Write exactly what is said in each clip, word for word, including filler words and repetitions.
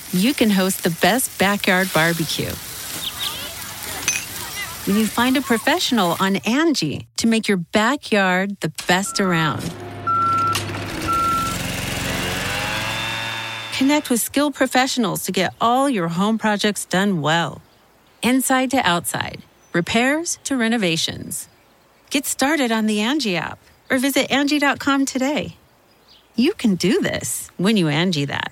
you can host the best backyard barbecue. When you find a professional on Angie to make your backyard the best around. Connect with skilled professionals to get all your home projects done well. Inside to outside, repairs to renovations. Get started on the Angie app or visit Angie dot com today. You can do this when you Angie that.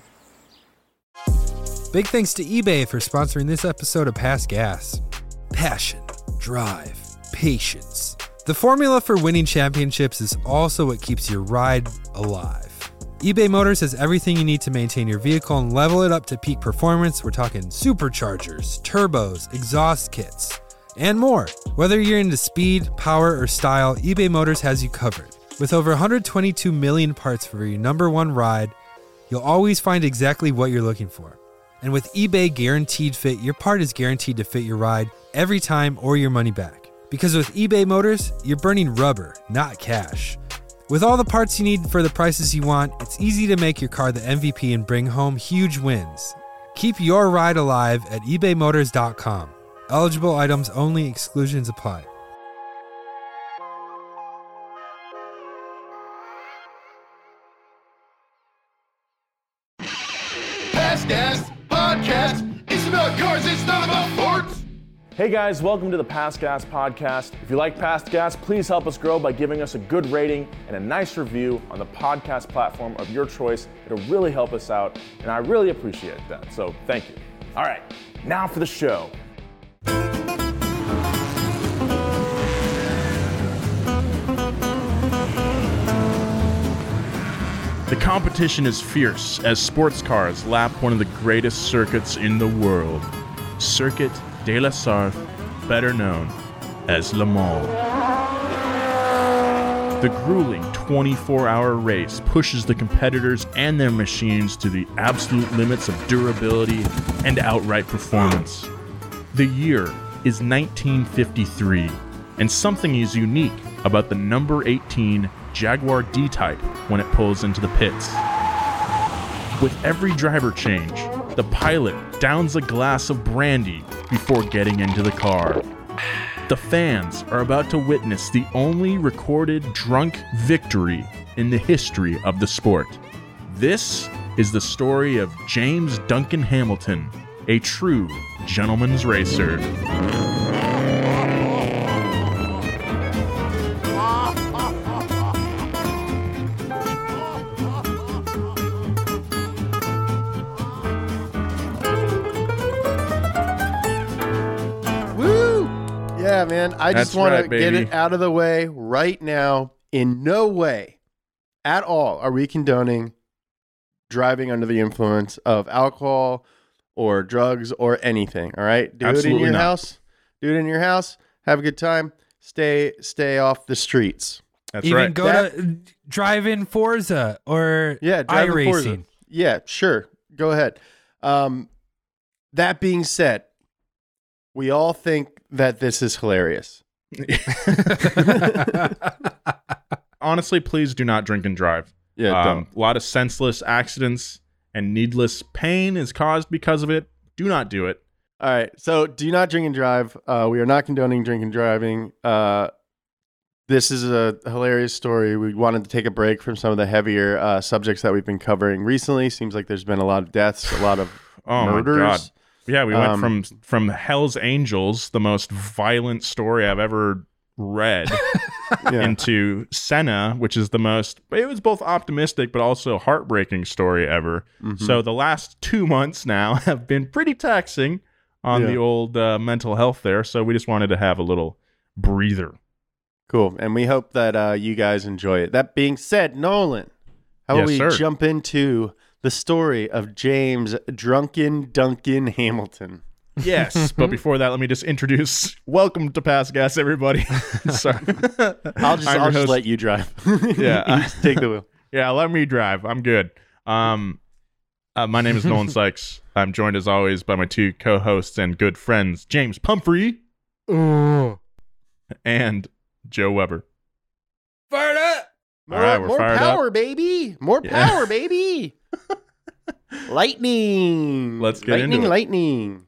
Big thanks to eBay for sponsoring this episode of Past Gas. Passion, drive, patience. The formula for winning championships is also what keeps your ride alive. eBay Motors has everything you need to maintain your vehicle and level it up to peak performance. We're talking superchargers, turbos, exhaust kits, and more. Whether you're into speed, power, or style, eBay Motors has you covered. With over one hundred twenty-two million parts for your number one ride, you'll always find exactly what you're looking for. And with eBay Guaranteed Fit, your part is guaranteed to fit your ride every time or your money back. Because with eBay Motors, you're burning rubber, not cash. With all the parts you need for the prices you want, it's easy to make your car the M V P and bring home huge wins. Keep your ride alive at ebay motors dot com. Eligible items only, exclusions apply. Past Gas Podcast. It's about cars, it's not about sports. Hey guys, welcome to the Past Gas Podcast. If you like Past Gas, please help us grow by giving us a good rating and a nice review on the podcast platform of your choice. It'll really help us out, and I really appreciate that, so thank you. All right, now for the show. The competition is fierce as sports cars lap one of the greatest circuits in the world, Circuit de la Sarthe, better known as Le Mans. The grueling twenty-four hour race pushes the competitors and their machines to the absolute limits of durability and outright performance. The year is nineteen fifty-three, and something is unique about the number eighteen Jaguar D-Type when it pulls into the pits. With every driver change, the pilot downs a glass of brandy before getting into the car. The fans are about to witness the only recorded drunk victory in the history of the sport. This is the story of James Duncan Hamilton, a true gentleman's racer. Yeah, man. I That's just want right, to get baby. it out of the way right now. In no way at all are we condoning driving under the influence of alcohol or drugs or anything. All right? Do Absolutely it in your not. house. Do it in your house. Have a good time. Stay stay off the streets. That's Even right. go That- to drive in Forza or Yeah, drive a Forza. iRacing. Yeah, sure. Go ahead. Um, that being said, we all think that this is hilarious. Honestly, please do not drink and drive. Yeah, Um, don't. a lot of senseless accidents and needless pain is caused because of it. Do not do it. All right. So do not drink and drive. Uh, we are not condoning drink and driving. Uh, this is a hilarious story. We wanted to take a break from some of the heavier uh, subjects that we've been covering recently. Seems like there's been a lot of deaths, a lot of Oh murders. my God. Yeah, we went Um, from from Hell's Angels, the most violent story I've ever read, Yeah. into Senna, which is the most, it was both optimistic but also heartbreaking story ever. Mhm. So the last two months now have been pretty taxing on Yeah. the old uh, mental health there. So we just wanted to have a little breather. Cool. And we hope that uh, you guys enjoy it. That being said, Nolan, how about Yes, we sir. jump into the story of James Drunken Duncan Hamilton? Yes, but before that, let me just introduce. Welcome to Past Gas, everybody. Sorry, I'll just, I'm I'll your just host. let you drive. Yeah. You just take the wheel. Yeah, let me drive. I'm good. Um, uh, my name is Nolan Sykes. I'm joined as always by my two co-hosts and good friends, James Pumphrey and Joe Weber. Fired up! More, All right, we're more fired power, baby. More Yeah. power, baby. Lightning. Let's get lightning, into it. Lightning.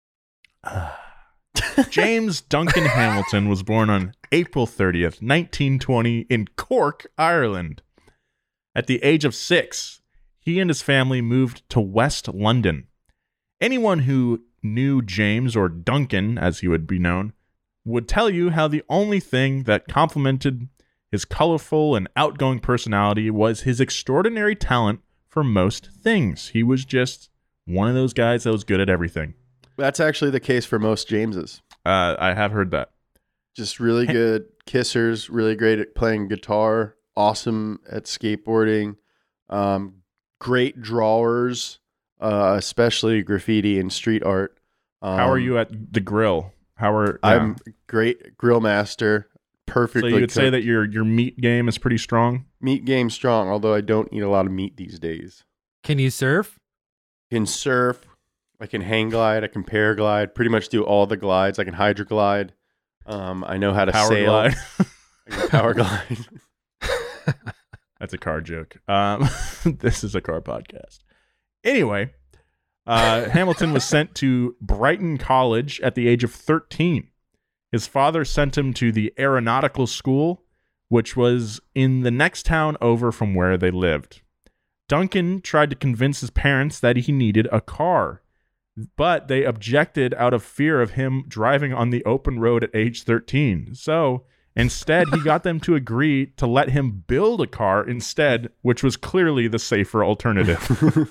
James Duncan Hamilton was born on April thirtieth, nineteen twenty in Cork, Ireland. At the age of six, he and his family moved to West London. Anyone who knew James, or Duncan as he would be known, would tell you how the only thing that complemented his colorful and outgoing personality was his extraordinary talent for most things. He was just one of those guys that was good at everything. That's actually the case for most Jameses. Uh, I have heard that. Just really good kissers, really great at playing guitar, awesome at skateboarding, um, great drawers, uh, especially graffiti and street art. Um, How are you at the grill? How are yeah. I'm great grill master. Perfectly. So you would say cooked. that your your meat game is pretty strong? Meat game strong, although I don't eat a lot of meat these days. Can you surf? Can surf. I can hang glide. I can paraglide. Pretty much do all the glides. I can hydroglide. Um, I know how to Power sail. glide. I can power glide. That's a car joke. Um, this is a car podcast. Anyway, uh, Hamilton was sent to Brighton College at the age of thirteen. His father sent him to the aeronautical school, which was in the next town over from where they lived. Duncan tried to convince his parents that he needed a car, but they objected out of fear of him driving on the open road at age thirteen. So instead, he got them to agree to let him build a car instead, which was clearly the safer alternative.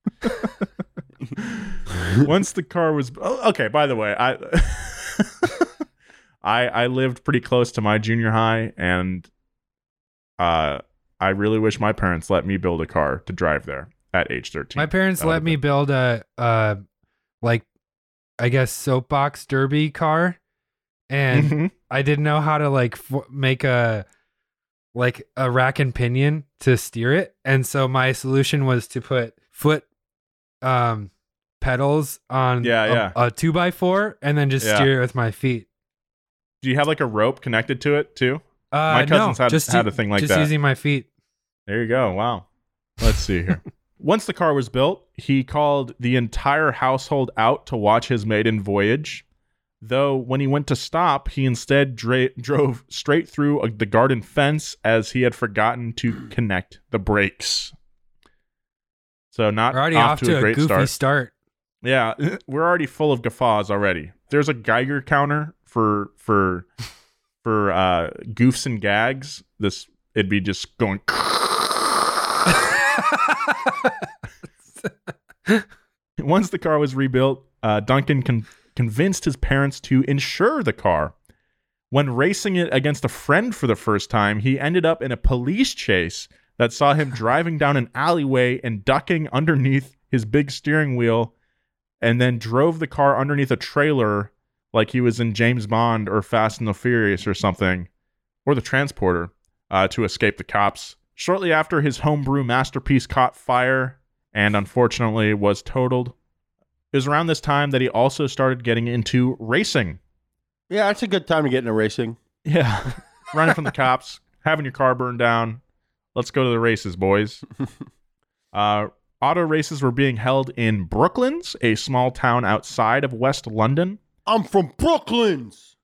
Once the car was... Oh, okay, by the way, I... I, I lived pretty close to my junior high, and uh, I really wish my parents let me build a car to drive there at age thirteen. My parents let me build a, uh, like, I guess, soapbox derby car, and Mm-hmm. I didn't know how to, like, f- make a, like, a rack and pinion to steer it, and so my solution was to put foot um, pedals on Yeah, a, yeah. a two by four, and then just Yeah. steer it with my feet. Do you have like a rope connected to it too? Uh, My cousins no, had- just had u- a thing like just that. using my feet. There you go. Wow. Let's see here. Once the car was built, he called the entire household out to watch his maiden voyage. Though when he went to stop, he instead dra- drove straight through a, the garden fence as he had forgotten to connect the brakes. So not We're already off, off to, to a a great goofy start. start. Yeah, we're already full of guffaws already. There's a Geiger counter for for for uh, goofs and gags. This it'd be just going. Once the car was rebuilt, uh, Duncan con- convinced his parents to insure the car. When racing it against a friend for the first time, he ended up in a police chase that saw him driving down an alleyway and ducking underneath his big steering wheel, and then drove the car underneath a trailer like he was in James Bond or Fast and the Furious or something, or the Transporter, uh, to escape the cops. Shortly after, his homebrew masterpiece caught fire and unfortunately was totaled. It was around this time that he also started getting into racing. Yeah, it's a good time to get into racing. Yeah. Running from the cops, having your car burned down. Let's go to the races, boys. Uh, auto races were being held in Brooklands, a small town outside of West London. I'm from Brooklands.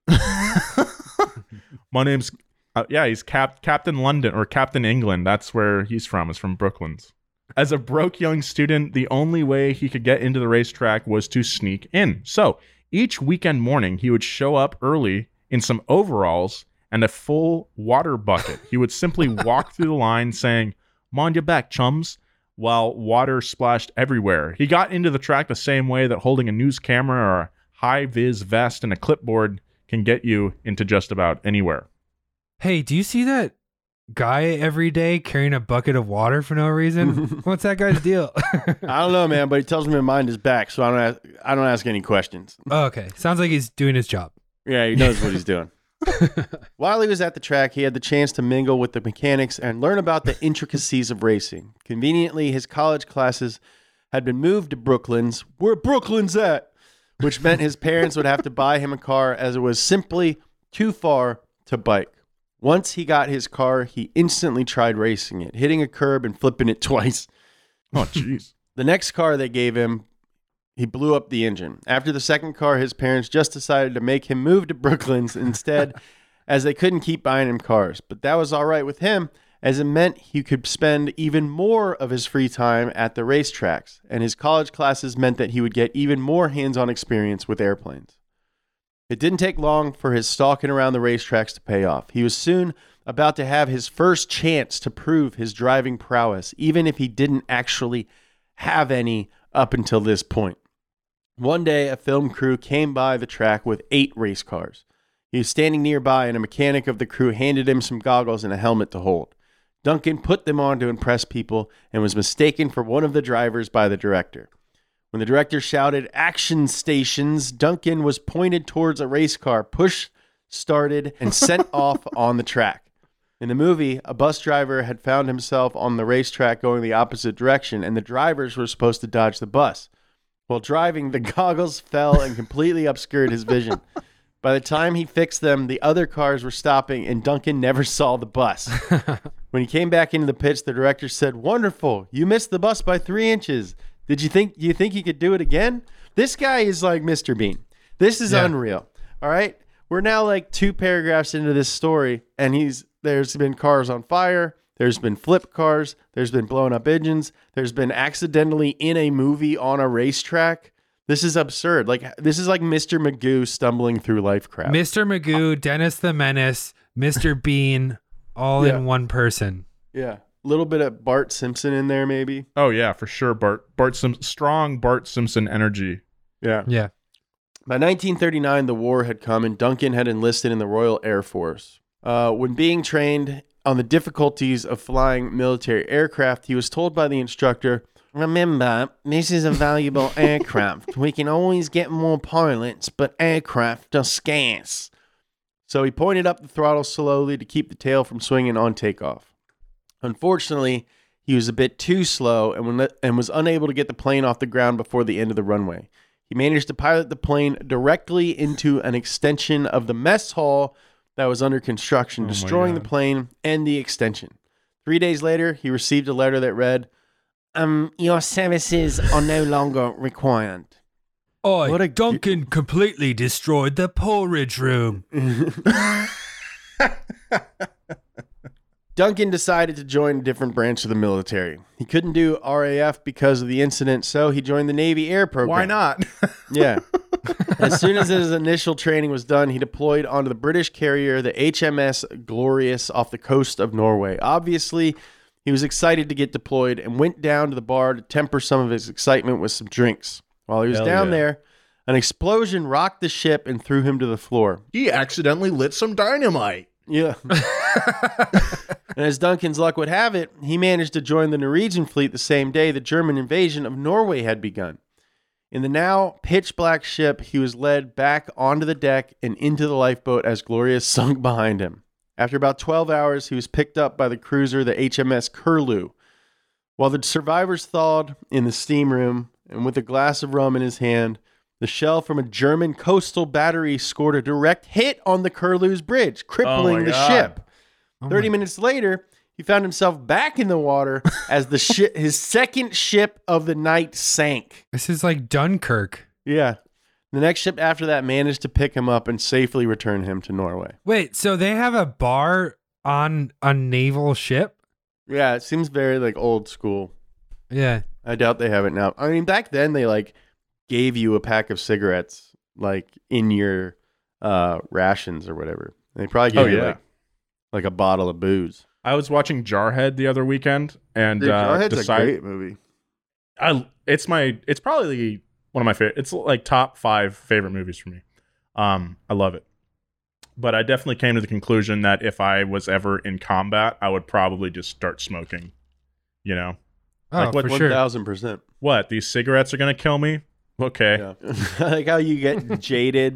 My name's, uh, yeah, he's Cap- Captain London, or Captain England. That's where he's from, is from Brooklands. As a broke young student, the only way he could get into the racetrack was to sneak in. So each weekend morning, he would show up early in some overalls and a full water bucket. He would simply walk through the line saying, "Mind your back, chums," while water splashed everywhere. He got into the track the same way that holding a news camera or a high-vis vest and a clipboard can get you into just about anywhere. Hey, do you see that guy every day carrying a bucket of water for no reason? What's that guy's deal? I don't know, man, but he tells me to mind his back, so I don't ask, I don't ask any questions. Oh, okay. Sounds like he's doing his job. Yeah, he knows what he's doing. While he was at the track, he had the chance to mingle with the mechanics and learn about the intricacies of racing. Conveniently, his college classes had been moved to Brooklands, where Brooklands at, which meant his parents would have to buy him a car as it was simply too far to bike. Once he got his car, he instantly tried racing it, hitting a curb and flipping it twice. Oh, jeez. The next car they gave him, he blew up the engine. After the second car, his parents just decided to make him move to Brooklands instead, as they couldn't keep buying him cars. But that was all right with him, as it meant he could spend even more of his free time at the racetracks, and his college classes meant that he would get even more hands-on experience with airplanes. It didn't take long for his stalking around the racetracks to pay off. He was soon about to have his first chance to prove his driving prowess, even if he didn't actually have any up until this point. One day, a film crew came by the track with eight race cars. He was standing nearby, and a mechanic of the crew handed him some goggles and a helmet to hold. Duncan put them on to impress people and was mistaken for one of the drivers by the director. When the director shouted, "Action stations," Duncan was pointed towards a race car, pushed, started, and sent off on the track. In the movie, a bus driver had found himself on the racetrack going the opposite direction, and the drivers were supposed to dodge the bus. While driving, the goggles fell and completely obscured his vision. By the time he fixed them, the other cars were stopping, and Duncan never saw the bus. When he came back into the pits, the director said, "Wonderful, you missed the bus by three inches. Did you think, do you think you could do it again?" This guy is like Mister Bean. This is Yeah. unreal. All right? We're now like two paragraphs into this story, and he's there's been cars on fire. There's been flip cars. There's been blown up engines. There's been accidentally in a movie on a racetrack. This is absurd. Like, this is like Mister Magoo stumbling through life crap. Mister Magoo, Dennis the Menace, Mister Bean, all Yeah. in one person. Yeah. A little bit of Bart Simpson in there, maybe. Oh yeah, for sure. Bart Bart Sim- strong Bart Simpson energy. Yeah. Yeah. By nineteen thirty-nine, the war had come, and Duncan had enlisted in the Royal Air Force. Uh, when being trained on the difficulties of flying military aircraft, he was told by the instructor, "Remember, this is a valuable aircraft. We can always get more pilots, but aircraft are scarce." So he pointed up the throttle slowly to keep the tail from swinging on takeoff. Unfortunately, he was a bit too slow and, when, and was unable to get the plane off the ground before the end of the runway. He managed to pilot the plane directly into an extension of the mess hall that was under construction, Oh my destroying the God. plane and the extension. Three days later, he received a letter that read, Um, your services are no longer required. Oh, What a- Duncan completely destroyed the porridge room. Duncan decided to join a different branch of the military. He couldn't do R A F because of the incident, so he joined the Navy Air Program. Why not? Yeah. As soon as his initial training was done, he deployed onto the British carrier, the H M S Glorious, off the coast of Norway. Obviously, he was excited to get deployed and went down to the bar to temper some of his excitement with some drinks. While he was Hell down yeah. there, an explosion rocked the ship and threw him to the floor. He accidentally lit some dynamite. Yeah. And as Duncan's luck would have it, he managed to join the Norwegian fleet the same day the German invasion of Norway had begun. In the now pitch black ship, he was led back onto the deck and into the lifeboat as Glorious sunk behind him. After about twelve hours, he was picked up by the cruiser, the H M S Curlew. While the survivors thawed in the steam room and with a glass of rum in his hand, the shell from a German coastal battery scored a direct hit on the Curlew's bridge, crippling Oh my the God. ship. Oh Thirty my- minutes later, he found himself back in the water as the shi his second ship of the night sank. This is like Dunkirk. Yeah. The next ship after that managed to pick him up and safely return him to Norway. Wait, so they have a bar on a naval ship? Yeah, it seems very like old school. Yeah. I doubt they have it now. I mean, back then they like gave you a pack of cigarettes like in your uh, rations or whatever. They probably gave Oh, you yeah. like like a bottle of booze. I was watching Jarhead the other weekend, and Dude, uh, Jarhead's decide- a great movie. I it's my it's probably one of my favorite. It's like top five favorite movies for me. Um, I love it, but I definitely came to the conclusion that if I was ever in combat, I would probably just start smoking. You know, Oh, Like what- for One sure. thousand percent. what these cigarettes are gonna kill me? Okay, Yeah. I like how you get jaded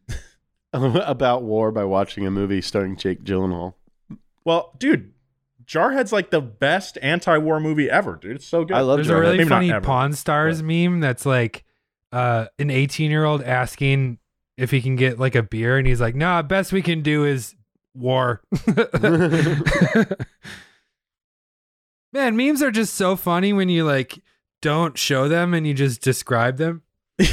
about war by watching a movie starring Jake Gyllenhaal. well, dude, Jarhead's like the best anti-war movie ever, dude. It's so good. I love There's Jarhead. a really Maybe not funny ever, Pawn Stars meme that's like uh, an eighteen-year-old asking if he can get like a beer, and he's like, "Nah, best we can do is war." Man, memes are just so funny when you like don't show them and you just describe them?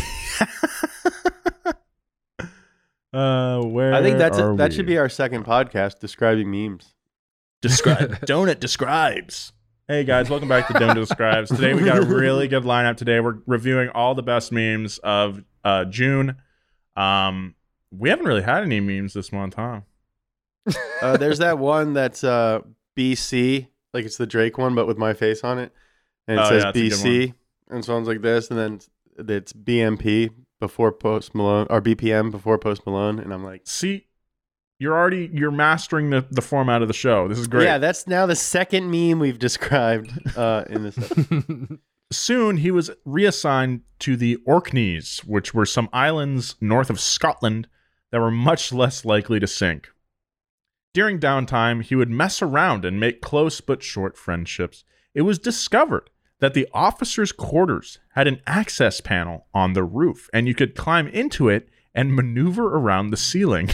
uh, where I think that's are a, that we? should be our second podcast, describing memes. Describe Donut describes. Hey guys, welcome back to Donut Describes. Today we got a really good lineup. Today we're reviewing all the best memes of uh, June. Um, we haven't really had any memes this month, huh? Uh, there's that one that's uh, B C, like it's the Drake one, but with my face on it, and it Oh, says yeah, that's a B good C, and sounds like this, and then it's B M P before Post Malone, or B P M before Post Malone, and I'm like, See, you're already you're mastering the, the format of the show. This is great. yeah, that's now the second meme we've described uh, in this episode. Soon he was reassigned to the Orkneys, which were some islands north of Scotland that were much less likely to sink. During downtime, he would mess around and make close but short friendships. It was discovered that the officers' quarters had an access panel on the roof, and you could climb into it and maneuver around the ceiling.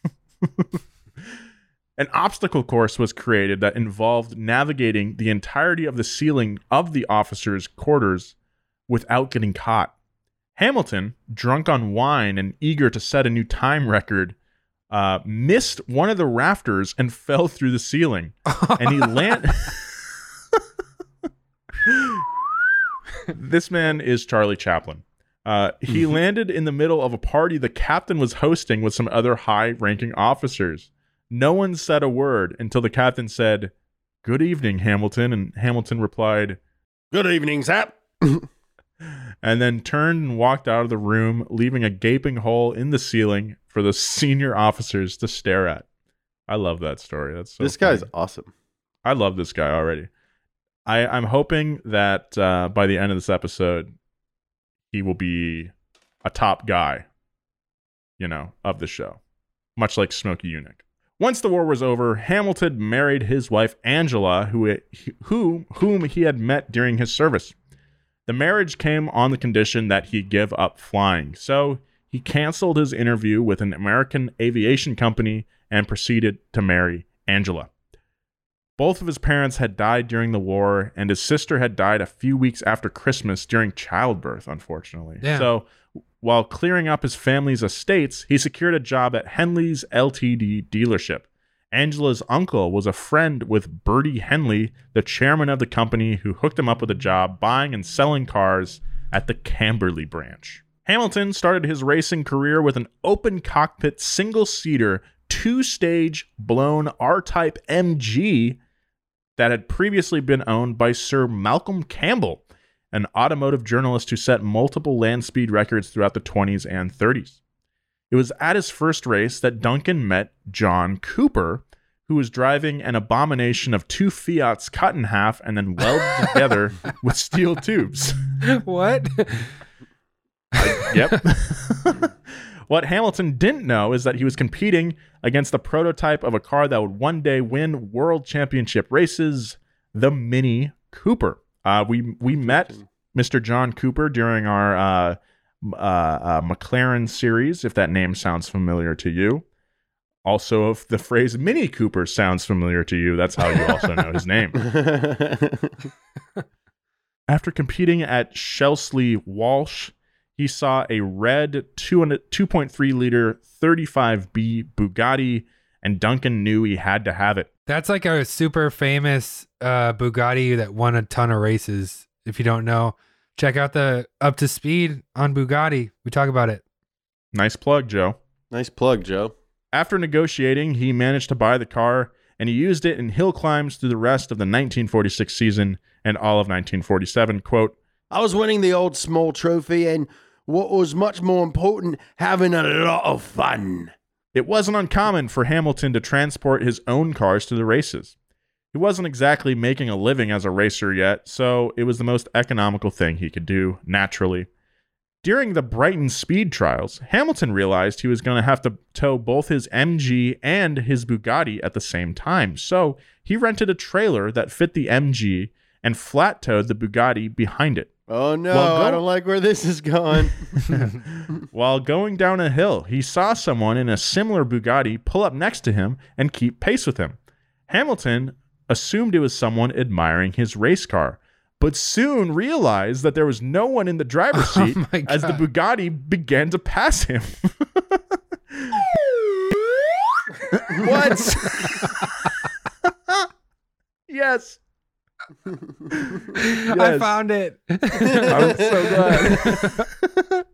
An obstacle course was created that involved navigating the entirety of the ceiling of the officers' quarters without getting caught. Hamilton, drunk on wine and eager to set a new time record, uh, missed one of the rafters and fell through the ceiling. And he landed... This man is Charlie Chaplin. Uh, he landed in the middle of a party the captain was hosting with some other high-ranking officers. No one said a word until the captain said, "Good evening, Hamilton," and Hamilton replied, Good evening, Zap. and then turned and walked out of the room, leaving a gaping hole in the ceiling for the senior officers to stare at. I love that story. That's so This funny. guy's awesome. I love this guy already. I, I'm hoping that uh, by the end of this episode, he will be a top guy, you know, of the show, much like Smokey Yunick. Once the war was over, Hamilton married his wife Angela, who, who whom he had met during his service. The marriage came on the condition that he give up flying, so he canceled his interview with an American aviation company and proceeded to marry Angela. Both of his parents had died during the war, and his sister had died a few weeks after Christmas during childbirth, unfortunately. Yeah. So while clearing up his family's estates, he secured a job at Henley's L T D dealership. Angela's uncle was a friend with Bertie Henley, the chairman of the company, who hooked him up with a job buying and selling cars at the Camberley branch. Hamilton started his racing career with an open cockpit single-seater two-stage blown R-Type M G that had previously been owned by Sir Malcolm Campbell, an automotive journalist who set multiple land speed records throughout the twenties and thirties. It was at his first race that Duncan met John Cooper, who was driving an abomination of two Fiats cut in half and then welded together with steel tubes. What? Yep. What Hamilton didn't know is that he was competing against the prototype of a car that would one day win world championship races, the Mini Cooper. Uh, we we met Mister John Cooper during our uh, uh, uh, McLaren series, if that name sounds familiar to you. Also, if the phrase Mini Cooper sounds familiar to you, that's how you also know his name. After competing at Shelsley Walsh, he saw a red two point three liter thirty-five B Bugatti, and Duncan knew he had to have it. That's like a super famous uh, Bugatti that won a ton of races. If you don't know, check out the Up to Speed on Bugatti. We talk about it. Nice plug, Joe. Nice plug, Joe. After negotiating, he managed to buy the car, and he used it in hill climbs through the rest of the nineteen forty-six season and all of nineteen forty-seven. Quote, I was winning the old small trophy and what was much more important, having a lot of fun. it wasn't uncommon for Hamilton to transport his own cars to the races. He wasn't exactly making a living as a racer yet, so it was the most economical thing he could do, naturally. During the Brighton speed trials, Hamilton realized he was going to have to tow both his M G and his Bugatti at the same time, so he rented a trailer that fit the M G and flat-towed the Bugatti behind it. Oh, no, Well, go- I don't like where this is going. While going down a hill, he saw someone in a similar Bugatti pull up next to him and keep pace with him. Hamilton assumed it was someone admiring his race car, but soon realized that there was no one in the driver's seat Oh my as the God. Bugatti began to pass him. What? Yes. I Yes. found it. I'm so glad.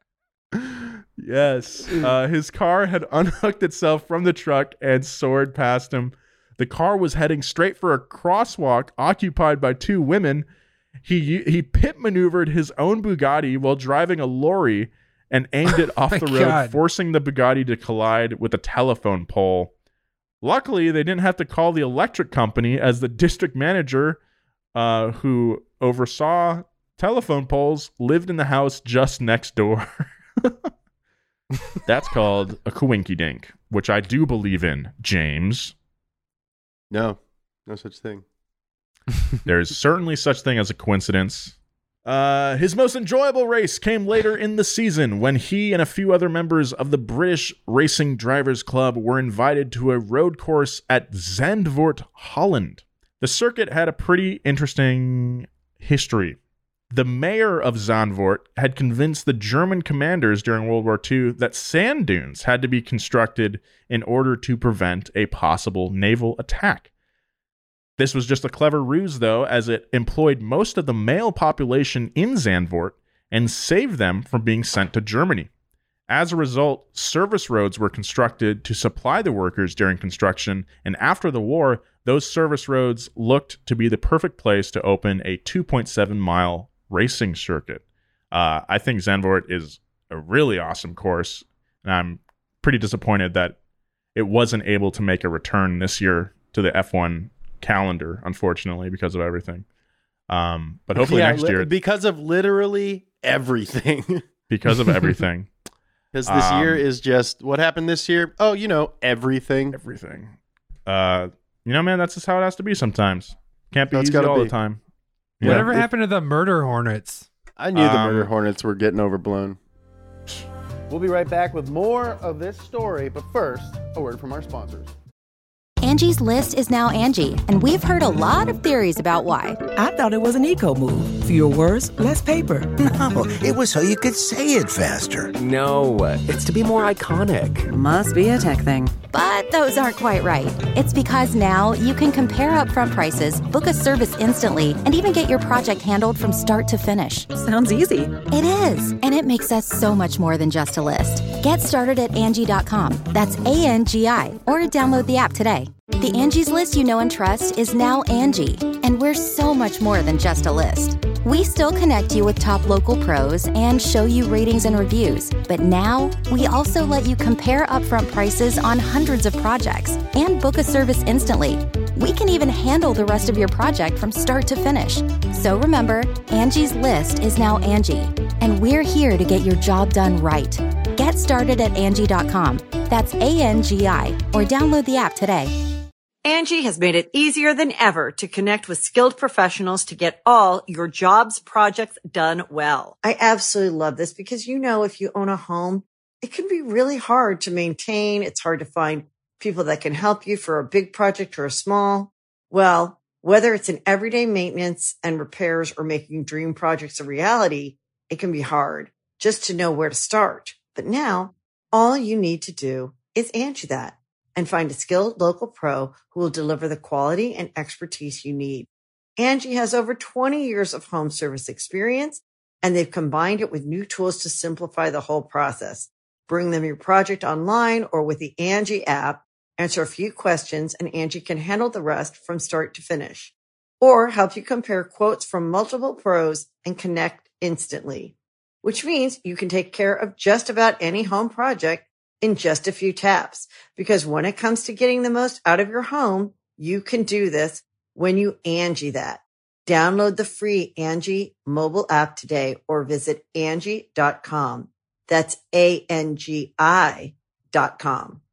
Yes. Uh, his car had unhooked itself from the truck and soared past him. The car was heading straight for a crosswalk occupied by two women. He he pit maneuvered his own Bugatti while driving a lorry and aimed it off my the road, God. forcing the Bugatti to collide with a telephone pole. Luckily, they didn't have to call the electric company, as the district manager, uh, who oversaw telephone poles, lived in the house just next door. That's called a coinky-dink, which I do believe in, James. No, no such thing. There's certainly such thing as a coincidence. Uh, his most enjoyable race came later in the season when he and a few other members of the British Racing Drivers Club were invited to a road course at Zandvoort, Holland. The circuit had a pretty interesting history. The mayor of Zandvoort had convinced the German commanders during World War Two that sand dunes had to be constructed in order to prevent a possible naval attack. This was just a clever ruse, though, as it employed most of the male population in Zandvoort and saved them from being sent to Germany. As a result, service roads were constructed to supply the workers during construction, and after the war, those service roads looked to be the perfect place to open a two point seven mile racing circuit. Uh, I think Zandvoort is a really awesome course, and I'm pretty disappointed that it wasn't able to make a return this year to the F one calendar, unfortunately, because of everything. Um, but hopefully Yeah, next li- year, because of literally everything. because of everything, Because this year Um, is just what happened this year. Oh, you know, everything. everything. Uh, you know, man, that's just how it has to be sometimes. Can't be That's easy gotta all be. the time. Yeah. Whatever happened to the murder hornets? I knew the Um, murder hornets were getting overblown. We'll be right back with more of this story, but first, a word from our sponsors. Angie's List is now Angie, and we've heard a lot of theories about why. I thought it was an eco move. Fewer words, less paper. No, it was so you could say it faster. No, it's to be more iconic. Must be a tech thing. But those aren't quite right. It's because now you can compare upfront prices, book a service instantly, and even get your project handled from start to finish. Sounds easy. It is, and it makes us so much more than just a list. Get started at Angie dot com. That's A N G I, or download the app today. The Angie's List you know and trust is now Angie, and we're so much more than just a list. We still connect you with top local pros and show you ratings and reviews, but now we also let you compare upfront prices on hundreds of projects and book a service instantly. We can even handle the rest of your project from start to finish. So remember, Angie's List is now Angie, and we're here to get your job done right. Get started at Angie dot com. That's A N G I, or download the app today. Angie has made it easier than ever to connect with skilled professionals to get all your jobs projects done well. I absolutely love this because, you know, if you own a home, it can be really hard to maintain. It's hard to find people that can help you for a big project or a small. Well, whether it's in everyday maintenance and repairs or making dream projects a reality, it can be hard just to know where to start. But now all you need to do is Angie that and find a skilled local pro who will deliver the quality and expertise you need. Angie has over twenty years of home service experience, and they've combined it with new tools to simplify the whole process. Bring them your project online or with the Angie app, answer a few questions, and Angie can handle the rest from start to finish. Or help you compare quotes from multiple pros and connect instantly, which means you can take care of just about any home project in just a few taps. Because when it comes to getting the most out of your home, you can do this when you Angie that. Download the free Angie mobile app today or visit Angie dot com. That's A N G I dot com.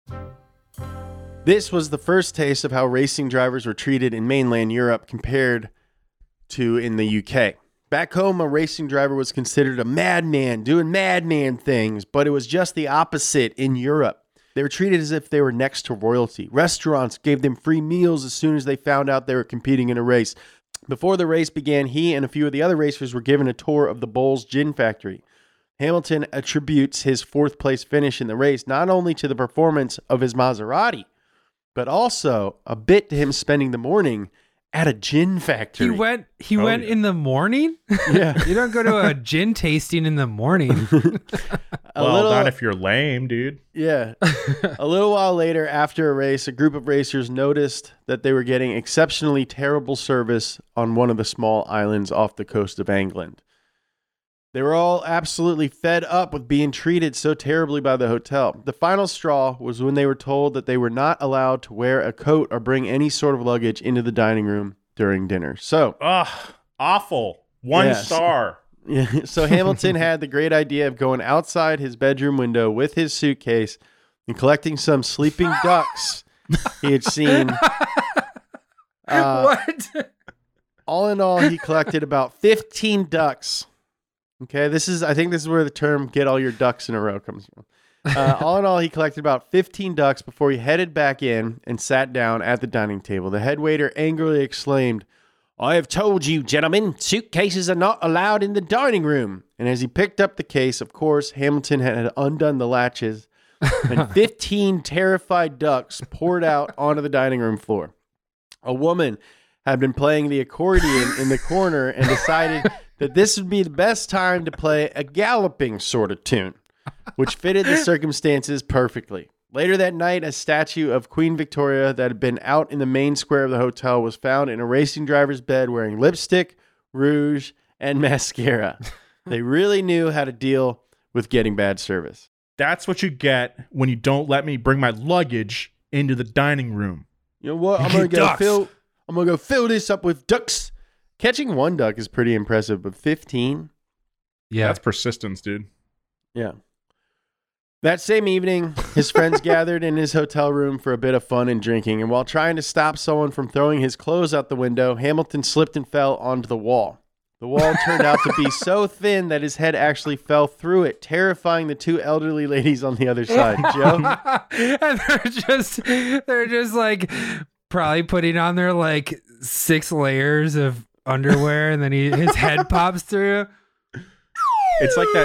This was the first taste of how racing drivers were treated in mainland Europe compared to in the U K. Back home, a racing driver was considered a madman doing madman things, but it was just the opposite in Europe. They were treated as if they were next to royalty. Restaurants gave them free meals as soon as they found out they were competing in a race. Before the race began, he and a few of the other racers were given a tour of the Bulls Gin Factory. Hamilton attributes his fourth place finish in the race not only to the performance of his Maserati, but also a bit to him spending the morning at a gin factory. He went He Oh, went yeah. in the morning? Yeah. You don't go to a gin tasting in the morning. A well, little- not if you're lame, dude. Yeah. A little while later, after a race, a group of racers noticed that they were getting exceptionally terrible service on one of the small islands off the coast of England. They were all absolutely fed up with being treated so terribly by the hotel. The final straw was when they were told that they were not allowed to wear a coat or bring any sort of luggage into the dining room during dinner. So, Ugh, awful. One Yes. star. yeah, so Hamilton had the great idea of going outside his bedroom window with his suitcase and collecting some sleeping ducks he had seen. Uh, What? All in all, he collected about fifteen ducks. Okay, this is, I think this is where the term "get all your ducks in a row" comes from. Uh, all in all, he collected about fifteen ducks before he headed back in and sat down at the dining table. The head waiter angrily exclaimed, "I have told you, gentlemen, suitcases are not allowed in the dining room." And as he picked up the case, of course, Hamilton had undone the latches, and fifteen terrified ducks poured out onto the dining room floor. A woman had been playing the accordion in the corner and decided that this would be the best time to play a galloping sort of tune, which fitted the circumstances perfectly. Later that night, a statue of Queen Victoria that had been out in the main square of the hotel was found in a racing driver's bed wearing lipstick, rouge, and mascara. They really knew how to deal with getting bad service. That's what you get when you don't let me bring my luggage into the dining room. You know what? I'm You gonna get go ducks. fill. I'm gonna go fill this up with ducks. Catching one duck is pretty impressive, but fifteen. Yeah. That's persistence, dude. Yeah. That same evening, his friends gathered in his hotel room for a bit of fun and drinking, and while trying to stop someone from throwing his clothes out the window, Hamilton slipped and fell onto the wall. The wall turned out to be so thin that his head actually fell through it, terrifying the two elderly ladies on the other side. Joe? And they're just they're just like probably putting on their like six layers of underwear, and then he his head pops through. It's like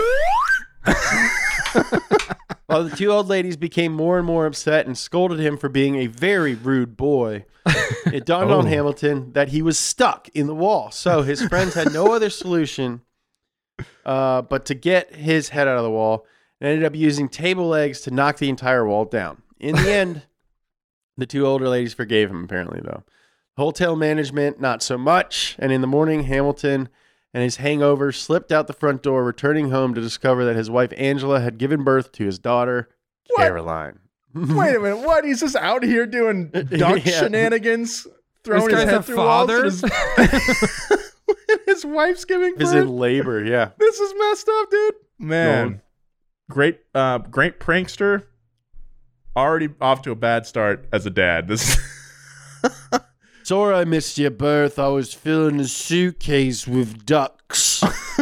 that. While the two old ladies became more and more upset and scolded him for being a very rude boy, it dawned on Oh. Hamilton that he was stuck in the wall. So his friends had no other solution uh, but to get his head out of the wall, and ended up using table legs to knock the entire wall down. In the end, the two older ladies forgave him, apparently, though. Hotel management, not so much. And in the morning, Hamilton and his hangover slipped out the front door, returning home to discover that his wife Angela had given birth to his daughter, What? Caroline. Wait a minute. What? He's just out here doing duck Yeah. shenanigans, throwing This his guy's head a through walls. father? And his, his wife's giving Is birth. in labor, yeah. This is messed up, dude. Man, Going. great, uh, great prankster. Already off to a bad start as a dad. This. Sorry I missed your birth. I was filling a suitcase with ducks.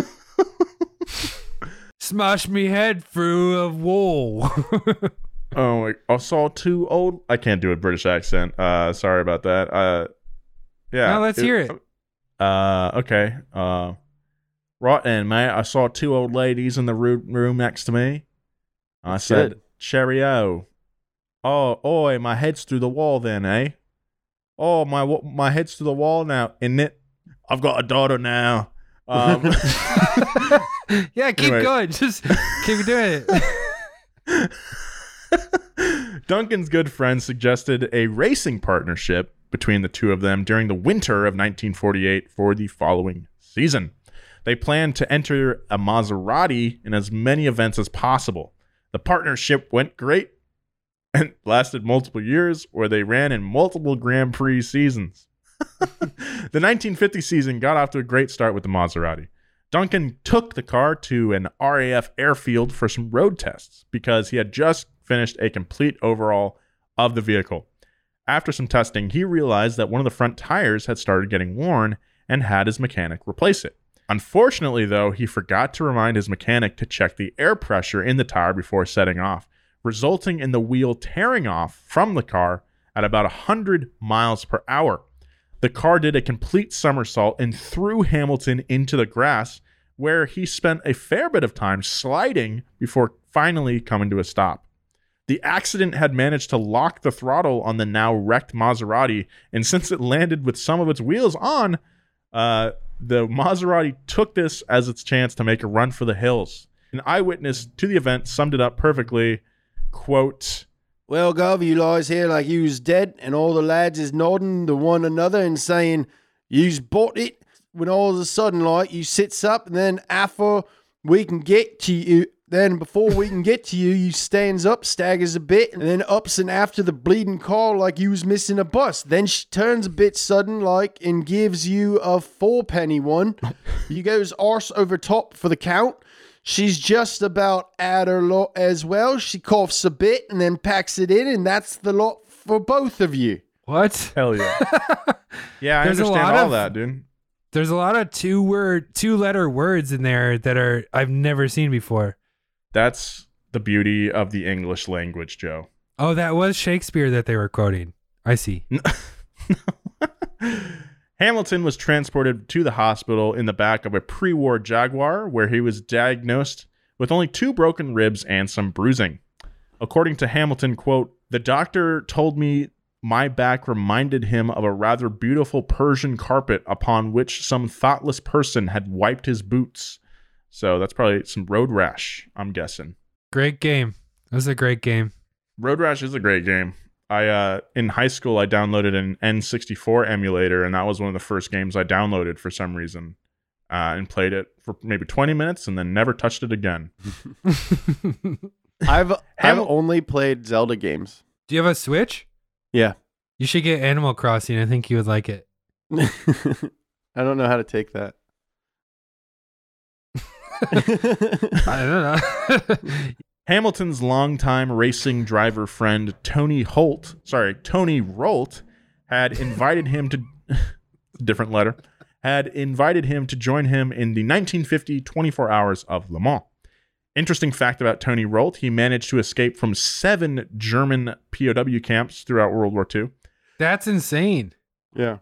Smash me head through a wall. Oh, my, I saw two old. I can't do a British accent. Uh, sorry about that. Uh, yeah. No, let's hear it. Uh, okay. Uh, right then, mate. I saw two old ladies in the roo- room next to me. I That's said, good. "Cheerio." Oh, oi, my head's through the wall then, eh? Oh, my wa- my head's through the wall now, isn't it? I've got a daughter now. Um, Yeah, keep Anyway. going. Just keep doing it. Duncan's good friend suggested a racing partnership between the two of them during the winter of nineteen forty-eight for the following season. They planned to enter a Maserati in as many events as possible. The partnership went great and lasted multiple years, where they ran in multiple Grand Prix seasons. The nineteen fifty season got off to a great start with the Maserati. Duncan took the car to an R A F airfield for some road tests because he had just finished a complete overhaul of the vehicle. After some testing, he realized that one of the front tires had started getting worn and had his mechanic replace it. Unfortunately, though, he forgot to remind his mechanic to check the air pressure in the tire before setting off, resulting in the wheel tearing off from the car at about one hundred miles per hour. The car did a complete somersault and threw Hamilton into the grass, where he spent a fair bit of time sliding before finally coming to a stop. The accident had managed to lock the throttle on the now wrecked Maserati, and since it landed with some of its wheels on, uh, the Maserati took this as its chance to make a run for the hills. An eyewitness to the event summed it up perfectly, quote, "Well, Gov, you lies here like you was dead, and all the lads is nodding to one another and saying, you's bought it, when all of a sudden, like, you sits up, and then after we can get to you, then before we can get to you, you stands up, staggers a bit, and then ups and after the bleeding car like you was missing a bus. Then she turns a bit sudden like and gives you a four-penny one. You goes arse over top for the count. She's just about at her lot as well. She coughs a bit and then packs it in, and that's the lot for both of you." What? Hell yeah. Yeah, I There's a understand lot all of- that, dude. There's a lot of two word, two letter words in there that are I've never seen before. That's the beauty of the English language, Joe. Oh, that was Shakespeare that they were quoting. I see. Hamilton was transported to the hospital in the back of a pre-war Jaguar, where he was diagnosed with only two broken ribs and some bruising. According to Hamilton, quote, "The doctor told me my back reminded him of a rather beautiful Persian carpet upon which some thoughtless person had wiped his boots." So that's probably some road rash, I'm guessing. Great game. That was a great game. Road Rash is a great game. I uh, in high school, I downloaded an N sixty-four emulator, and that was one of the first games I downloaded for some reason, uh, and played it for maybe twenty minutes, and then never touched it again. I've I've Hamil- only played Zelda games. Do you have a Switch? Yeah. You should get Animal Crossing. I think you would like it. I don't know how to take that. I don't know. Hamilton's longtime racing driver friend Tony Holt, sorry, Tony Rolt, had invited him to different letter, had invited him to join him in the nineteen fifty twenty-four Hours of Le Mans. Interesting fact about Tony Rolt, he managed to escape from seven German P O W camps throughout World War Two. That's insane. Yeah.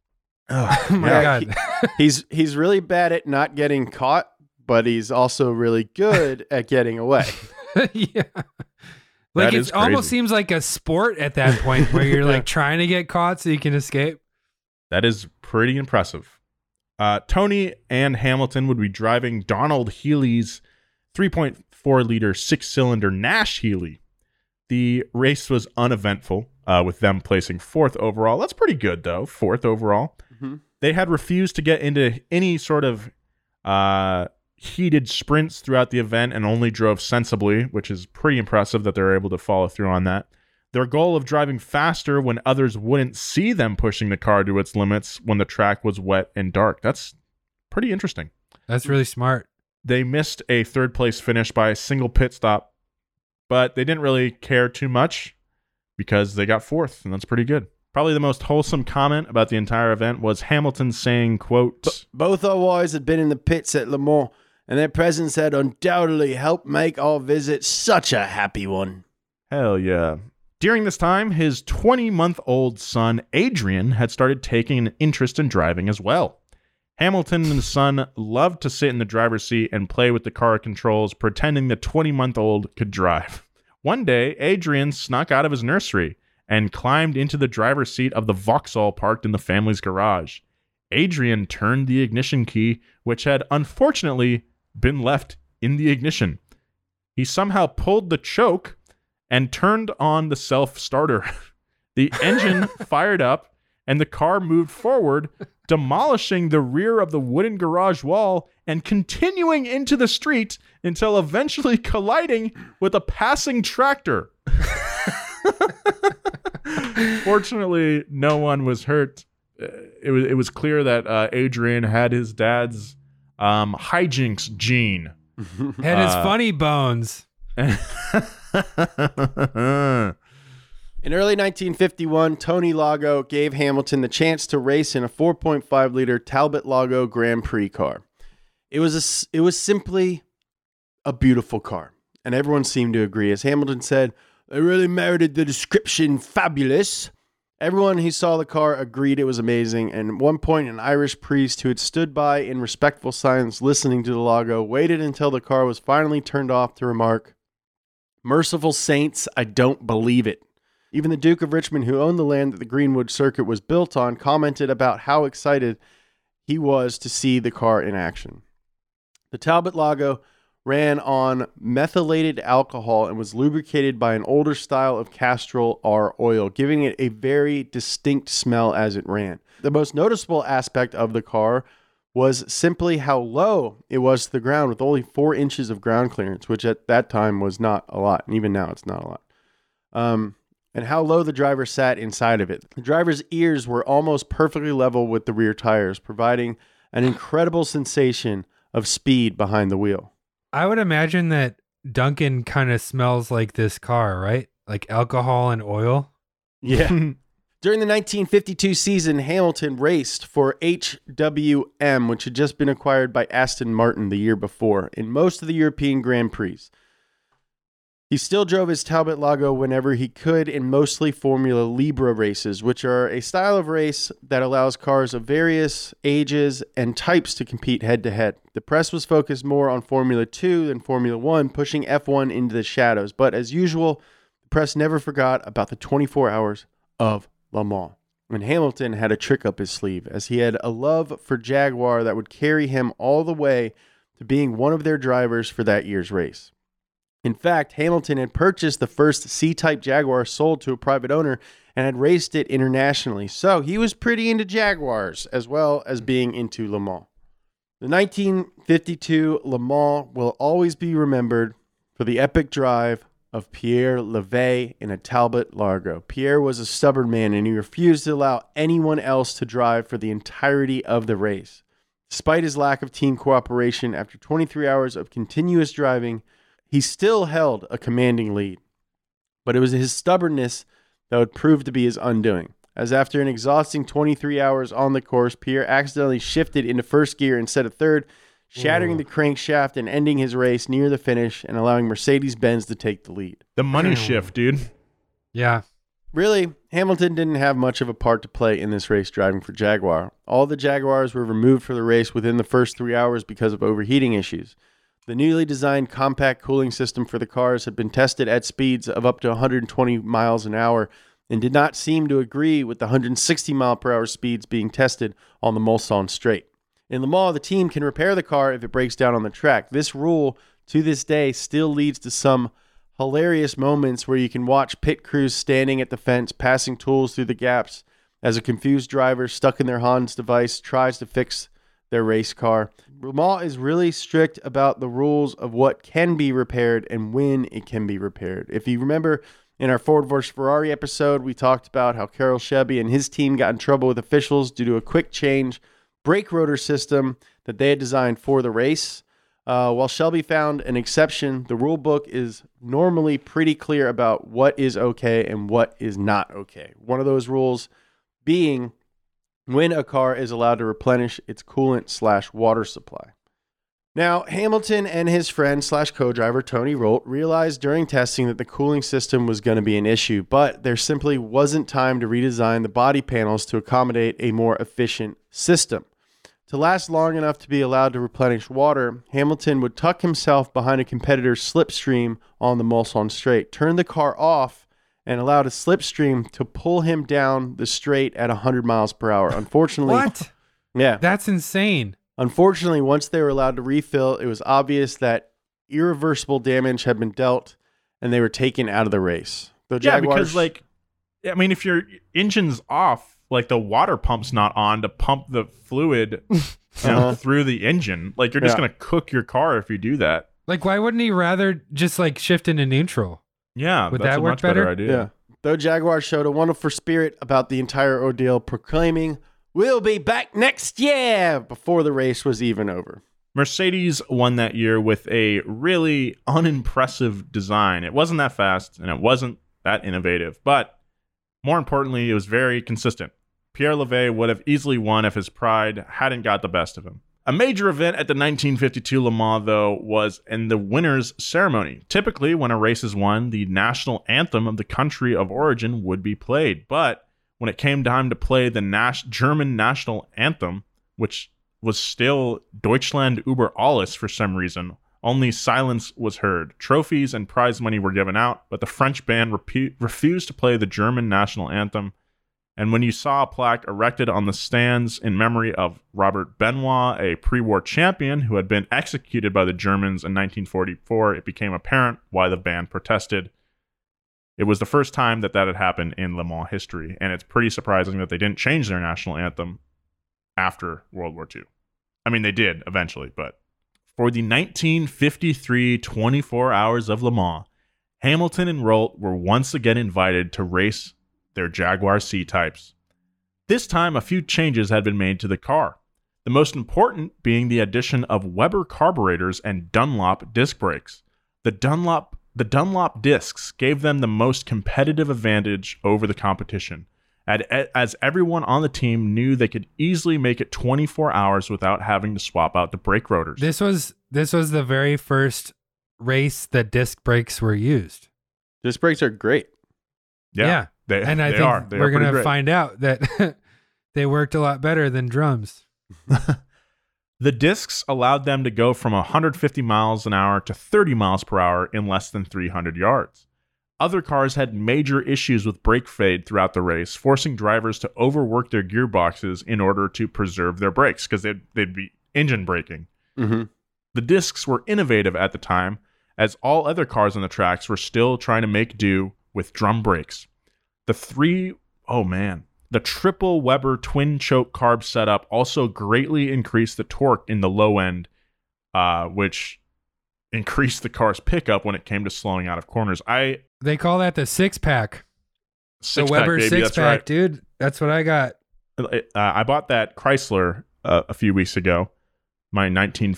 Oh my Yeah, God. he- he's he's really bad at not getting caught, but he's also really good at getting away. Yeah. Like That is it almost crazy. seems like a sport at that point where you're Yeah. like trying to get caught so you can escape. That is pretty impressive. Uh, Tony and Hamilton would be driving Donald Healey's three point four liter six-cylinder Nash Healey. The race was uneventful, uh, with them placing fourth overall. That's pretty good, though, fourth overall. Mhm. They had refused to get into any sort of uh, heated sprints throughout the event and only drove sensibly, which is pretty impressive that they're able to follow through on that. Their goal of driving faster when others wouldn't see them pushing the car to its limits when the track was wet and dark. That's pretty interesting. That's really smart. They missed a third place finish by a single pit stop, but they didn't really care too much because they got fourth, and that's pretty good. Probably the most wholesome comment about the entire event was Hamilton saying, quote, Both our wives had been in the pits at Le Mans, and their presence had undoubtedly helped make our visit such a happy one. hell yeah. During this time, his twenty-month-old son, Adrian, had started taking an interest in driving as well. Hamilton and his son loved to sit in the driver's seat and play with the car controls, pretending the twenty-month-old could drive. One day, Adrian snuck out of his nursery and climbed into the driver's seat of the Vauxhall parked in the family's garage. Adrian turned the ignition key, which had unfortunately been left in the ignition. He somehow pulled the choke and turned on the self-starter. The engine fired up, and the car moved forward, demolishing the rear of the wooden garage wall and continuing into the street until eventually colliding with a passing tractor. Fortunately, no one was hurt. Uh, It was it was clear that uh, Adrian had his dad's um, hijinks gene. Had his Uh, funny bones. In early nineteen fifty-one, Tony Lago gave Hamilton the chance to race in a four point five liter Talbot Lago Grand Prix car. It was a s it was simply a beautiful car, and everyone seemed to agree. As Hamilton said, "They really merited the description fabulous." Everyone who saw the car agreed it was amazing, and at one point an Irish priest who had stood by in respectful silence listening to the logo waited until the car was finally turned off to remark, "Merciful saints, I don't believe it." Even the Duke of Richmond, who owned the land that the Greenwood circuit was built on, commented about how excited he was to see the car in action. The Talbot logo ran on methylated alcohol and was lubricated by an older style of Castrol R oil, giving it a very distinct smell as it ran. The most noticeable aspect of the car was simply how low it was to the ground, with only four inches of ground clearance, which at that time was not a lot, and even now it's not a lot. Um, and how low the driver sat inside of it. The driver's ears were almost perfectly level with the rear tires, providing an incredible sensation of speed behind the wheel. I would imagine that Duncan kind of smells like this car, right? Like alcohol and oil. Yeah. During the nineteen fifty-two season, Hamilton raced for H W M, which had just been acquired by Aston Martin the year before, in most of the European Grand Prix. He still drove his Talbot logo whenever he could in mostly Formula Libre races, which are a style of race that allows cars of various ages and types to compete head-to-head. The press was focused more on Formula two than Formula one, pushing F one into the shadows. But as usual, the press never forgot about the twenty-four hours of Le Mans. And Hamilton had a trick up his sleeve, as he had a love for Jaguar that would carry him all the way to being one of their drivers for that year's race. In fact, Hamilton had purchased the first C-Type Jaguar sold to a private owner and had raced it internationally, so he was pretty into Jaguars as well as being into Le Mans. The nineteen fifty-two Le Mans will always be remembered for the epic drive of Pierre Levay in a Talbot Largo. Pierre was a stubborn man, and he refused to allow anyone else to drive for the entirety of the race. Despite his lack of team cooperation, after twenty-three hours of continuous driving, he still held a commanding lead. But it was his stubbornness that would prove to be his undoing, as after an exhausting twenty-three hours on the course, Pierre accidentally shifted into first gear instead of third, shattering Ooh. the crankshaft and ending his race near the finish and allowing Mercedes-Benz to take the lead. The money shift, dude. Yeah. Really, Hamilton didn't have much of a part to play in this race driving for Jaguar. All the Jaguars were removed from the race within the first three hours because of overheating issues. The newly designed compact cooling system for the cars had been tested at speeds of up to one hundred twenty miles an hour and did not seem to agree with the one hundred sixty mile per hour speeds being tested on the Mulsanne Straight. In Le Mans, the team can repair the car if it breaks down on the track. This rule, to this day, still leads to some hilarious moments where you can watch pit crews standing at the fence, passing tools through the gaps as a confused driver stuck in their Hans device tries to fix their race car. Le Mans is really strict about the rules of what can be repaired and when it can be repaired. If you remember in our Ford versus Ferrari episode, we talked about how Carroll Shelby and his team got in trouble with officials due to a quick change brake rotor system that they had designed for the race. Uh, while Shelby found an exception, the rule book is normally pretty clear about what is okay and what is not okay. One of those rules being when a car is allowed to replenish its coolant slash water supply. Now, Hamilton and his friend slash co-driver Tony Rolt realized during testing that the cooling system was going to be an issue, but there simply wasn't time to redesign the body panels to accommodate a more efficient system. To last long enough to be allowed to replenish water, Hamilton would tuck himself behind a competitor's slipstream on the Mulsanne Straight, turn the car off, and allowed a slipstream to pull him down the straight at one hundred miles per hour. Unfortunately, what? Yeah. That's insane. Unfortunately, once they were allowed to refill, it was obvious that irreversible damage had been dealt and they were taken out of the race. The yeah, Jaguars, because like, I mean, if your engine's off, like the water pump's not on to pump the fluid you know, uh-huh. through the engine, like you're just yeah. going to cook your car if you do that. Like, why wouldn't he rather just like shift into neutral? Yeah, would that's that a work much better? better idea. Yeah. Though Jaguar showed a wonderful spirit about the entire ordeal, proclaiming, "We'll be back next year," before the race was even over. Mercedes won that year with a really unimpressive design. It wasn't that fast, and it wasn't that innovative, but more importantly, it was very consistent. Pierre Levay would have easily won if his pride hadn't got the best of him. A major event at the nineteen fifty-two Le Mans, though, was in the winner's ceremony. Typically, when a race is won, the national anthem of the country of origin would be played. But when it came time to play the Nas- German national anthem, which was still Deutschland über alles for some reason, only silence was heard. Trophies and prize money were given out, but the French band repu- refused to play the German national anthem. And when you saw a plaque erected on the stands in memory of Robert Benoit, a pre-war champion who had been executed by the Germans in nineteen forty-four, it became apparent why the band protested. It was the first time that that had happened in Le Mans history, and it's pretty surprising that they didn't change their national anthem after World War Two. I mean, they did eventually, but for the nineteen fifty-three twenty-four Hours of Le Mans, Hamilton and Reutte were once again invited to race their Jaguar C-Types. This time, a few changes had been made to the car, the most important being the addition of Weber carburetors and Dunlop disc brakes. The Dunlop, the Dunlop discs gave them the most competitive advantage over the competition, as everyone on the team knew they could easily make it twenty-four hours without having to swap out the brake rotors. This was this was the very first race that disc brakes were used. Disc brakes are great. Yeah. yeah. They, and I they think are. They we're are going to great. find out that they worked a lot better than drums. The discs allowed them to go from one hundred fifty miles an hour to thirty miles per hour in less than three hundred yards. Other cars had major issues with brake fade throughout the race, forcing drivers to overwork their gearboxes in order to preserve their brakes because they'd, they'd be engine braking. Mm-hmm. The discs were innovative at the time, as all other cars on the tracks were still trying to make do with drum brakes. The three, oh man, the triple Weber twin choke carb setup also greatly increased the torque in the low end, uh, which increased the car's pickup when it came to slowing out of corners. I They call that the six pack. Six the Weber pack, baby, six that's pack, right. dude. That's what I got. Uh, I bought that Chrysler uh, a few weeks ago. My nineteen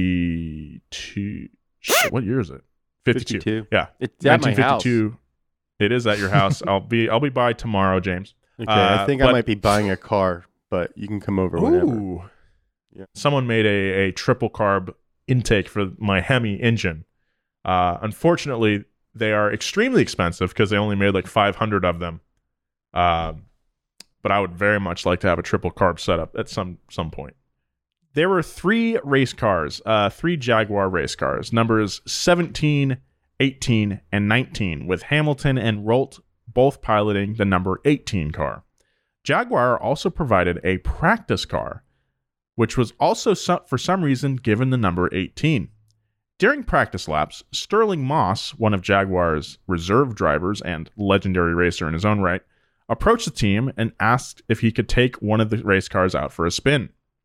fifty-two. Shit, what year is it? fifty-two. fifty-two. Yeah, It's at my house. It is at your house. I'll be I'll be by tomorrow, James. Okay, Uh, I think but- I might be buying a car, but you can come over whenever. Ooh. Yeah. Someone made a, a triple carb intake for my Hemi engine. Uh, unfortunately, they are extremely expensive because they only made like five hundred of them. Um, but I would very much like to have a triple carb setup at some some point. There were three race cars, uh, three Jaguar race cars, numbers seventeen, eighteen, and nineteen, with Hamilton and Reutte both piloting the number eighteen car. Jaguar also provided a practice car, which was also, so- for some reason, given the number eighteen. During practice laps, Sterling Moss, one of Jaguar's reserve drivers and legendary racer in his own right, approached the team and asked if he could take one of the race cars out for a spin.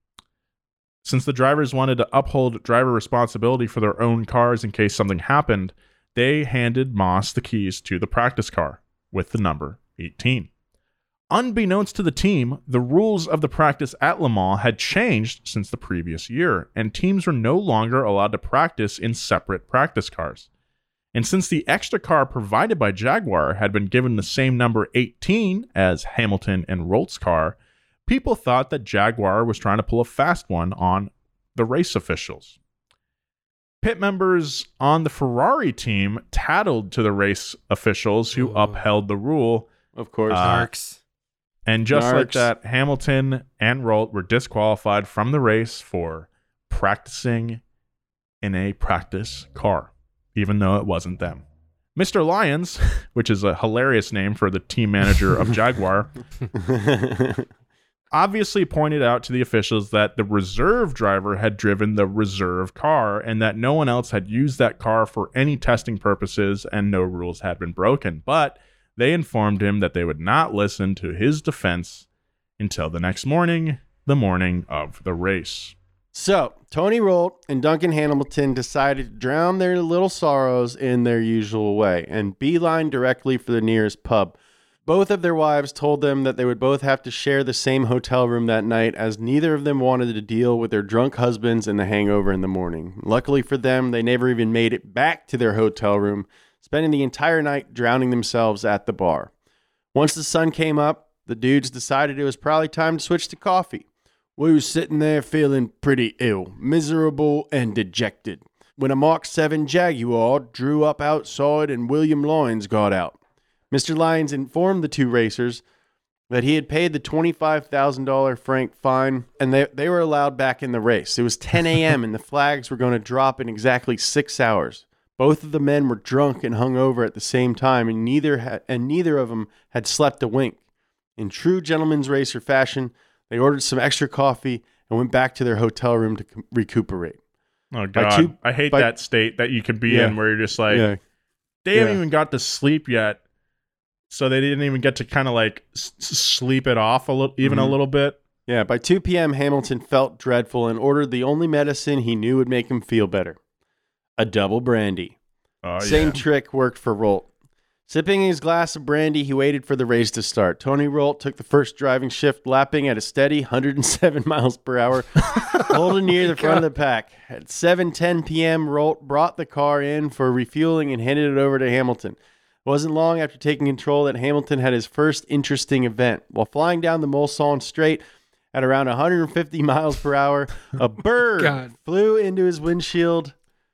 Since the drivers wanted to uphold driver responsibility for their own cars in case something happened, they handed Moss the keys to the practice car with the number eighteen. Unbeknownst to the team, the rules of the practice at Le Mans had changed since the previous year, and teams were no longer allowed to practice in separate practice cars. And since the extra car provided by Jaguar had been given the same number eighteen as Hamilton and Reutte's car, people thought that Jaguar was trying to pull a fast one on the race officials. Pit members on the Ferrari team tattled to the race officials who Ooh. upheld the rule. Of course. Uh, Narcs. And just like Narcs. that, Hamilton and Reutte were disqualified from the race for practicing in a practice car, even though it wasn't them. Mister Lyons, which is a hilarious name for the team manager of Jaguar, obviously pointed out to the officials that the reserve driver had driven the reserve car and that no one else had used that car for any testing purposes and no rules had been broken. But they informed him that they would not listen to his defense until the next morning, the morning of the race. So, Tony Reutte and Duncan Hamilton decided to drown their little sorrows in their usual way and beeline directly for the nearest pub. Both of their wives told them that they would both have to share the same hotel room that night, as neither of them wanted to deal with their drunk husbands and the hangover in the morning. Luckily for them, they never even made it back to their hotel room, spending the entire night drowning themselves at the bar. Once the sun came up, the dudes decided it was probably time to switch to coffee. We were sitting there feeling pretty ill, miserable, and dejected, when a Mark seven Jaguar drew up outside and William Lyons got out. Mister Lyons informed the two racers that he had paid the twenty-five thousand dollars franc fine, and they, they were allowed back in the race. It was ten a.m., and the flags were going to drop in exactly six hours. Both of the men were drunk and hungover at the same time, and neither ha- and neither of them had slept a wink. In true gentleman's racer fashion, they ordered some extra coffee and went back to their hotel room to com- recuperate. Oh, God. Two, I hate by, that state that you could be yeah, in where you're just like, yeah, they yeah. haven't even got to sleep yet, so they didn't even get to kind of like s- sleep it off a little, even mm-hmm. a little bit. Yeah, by two p.m., Hamilton felt dreadful and ordered the only medicine he knew would make him feel better. A double brandy. Oh, Same yeah. trick worked for Rolt. Sipping his glass of brandy, he waited for the race to start. Tony Rolt took the first driving shift, lapping at a steady one hundred seven miles per hour, holding near the front of the pack. At seven ten p.m., Rolt brought the car in for refueling and handed it over to Hamilton. It wasn't long after taking control that Hamilton had his first interesting event. While flying down the Mulsanne Straight at around one hundred fifty miles per hour, a bird God. flew into his windshield,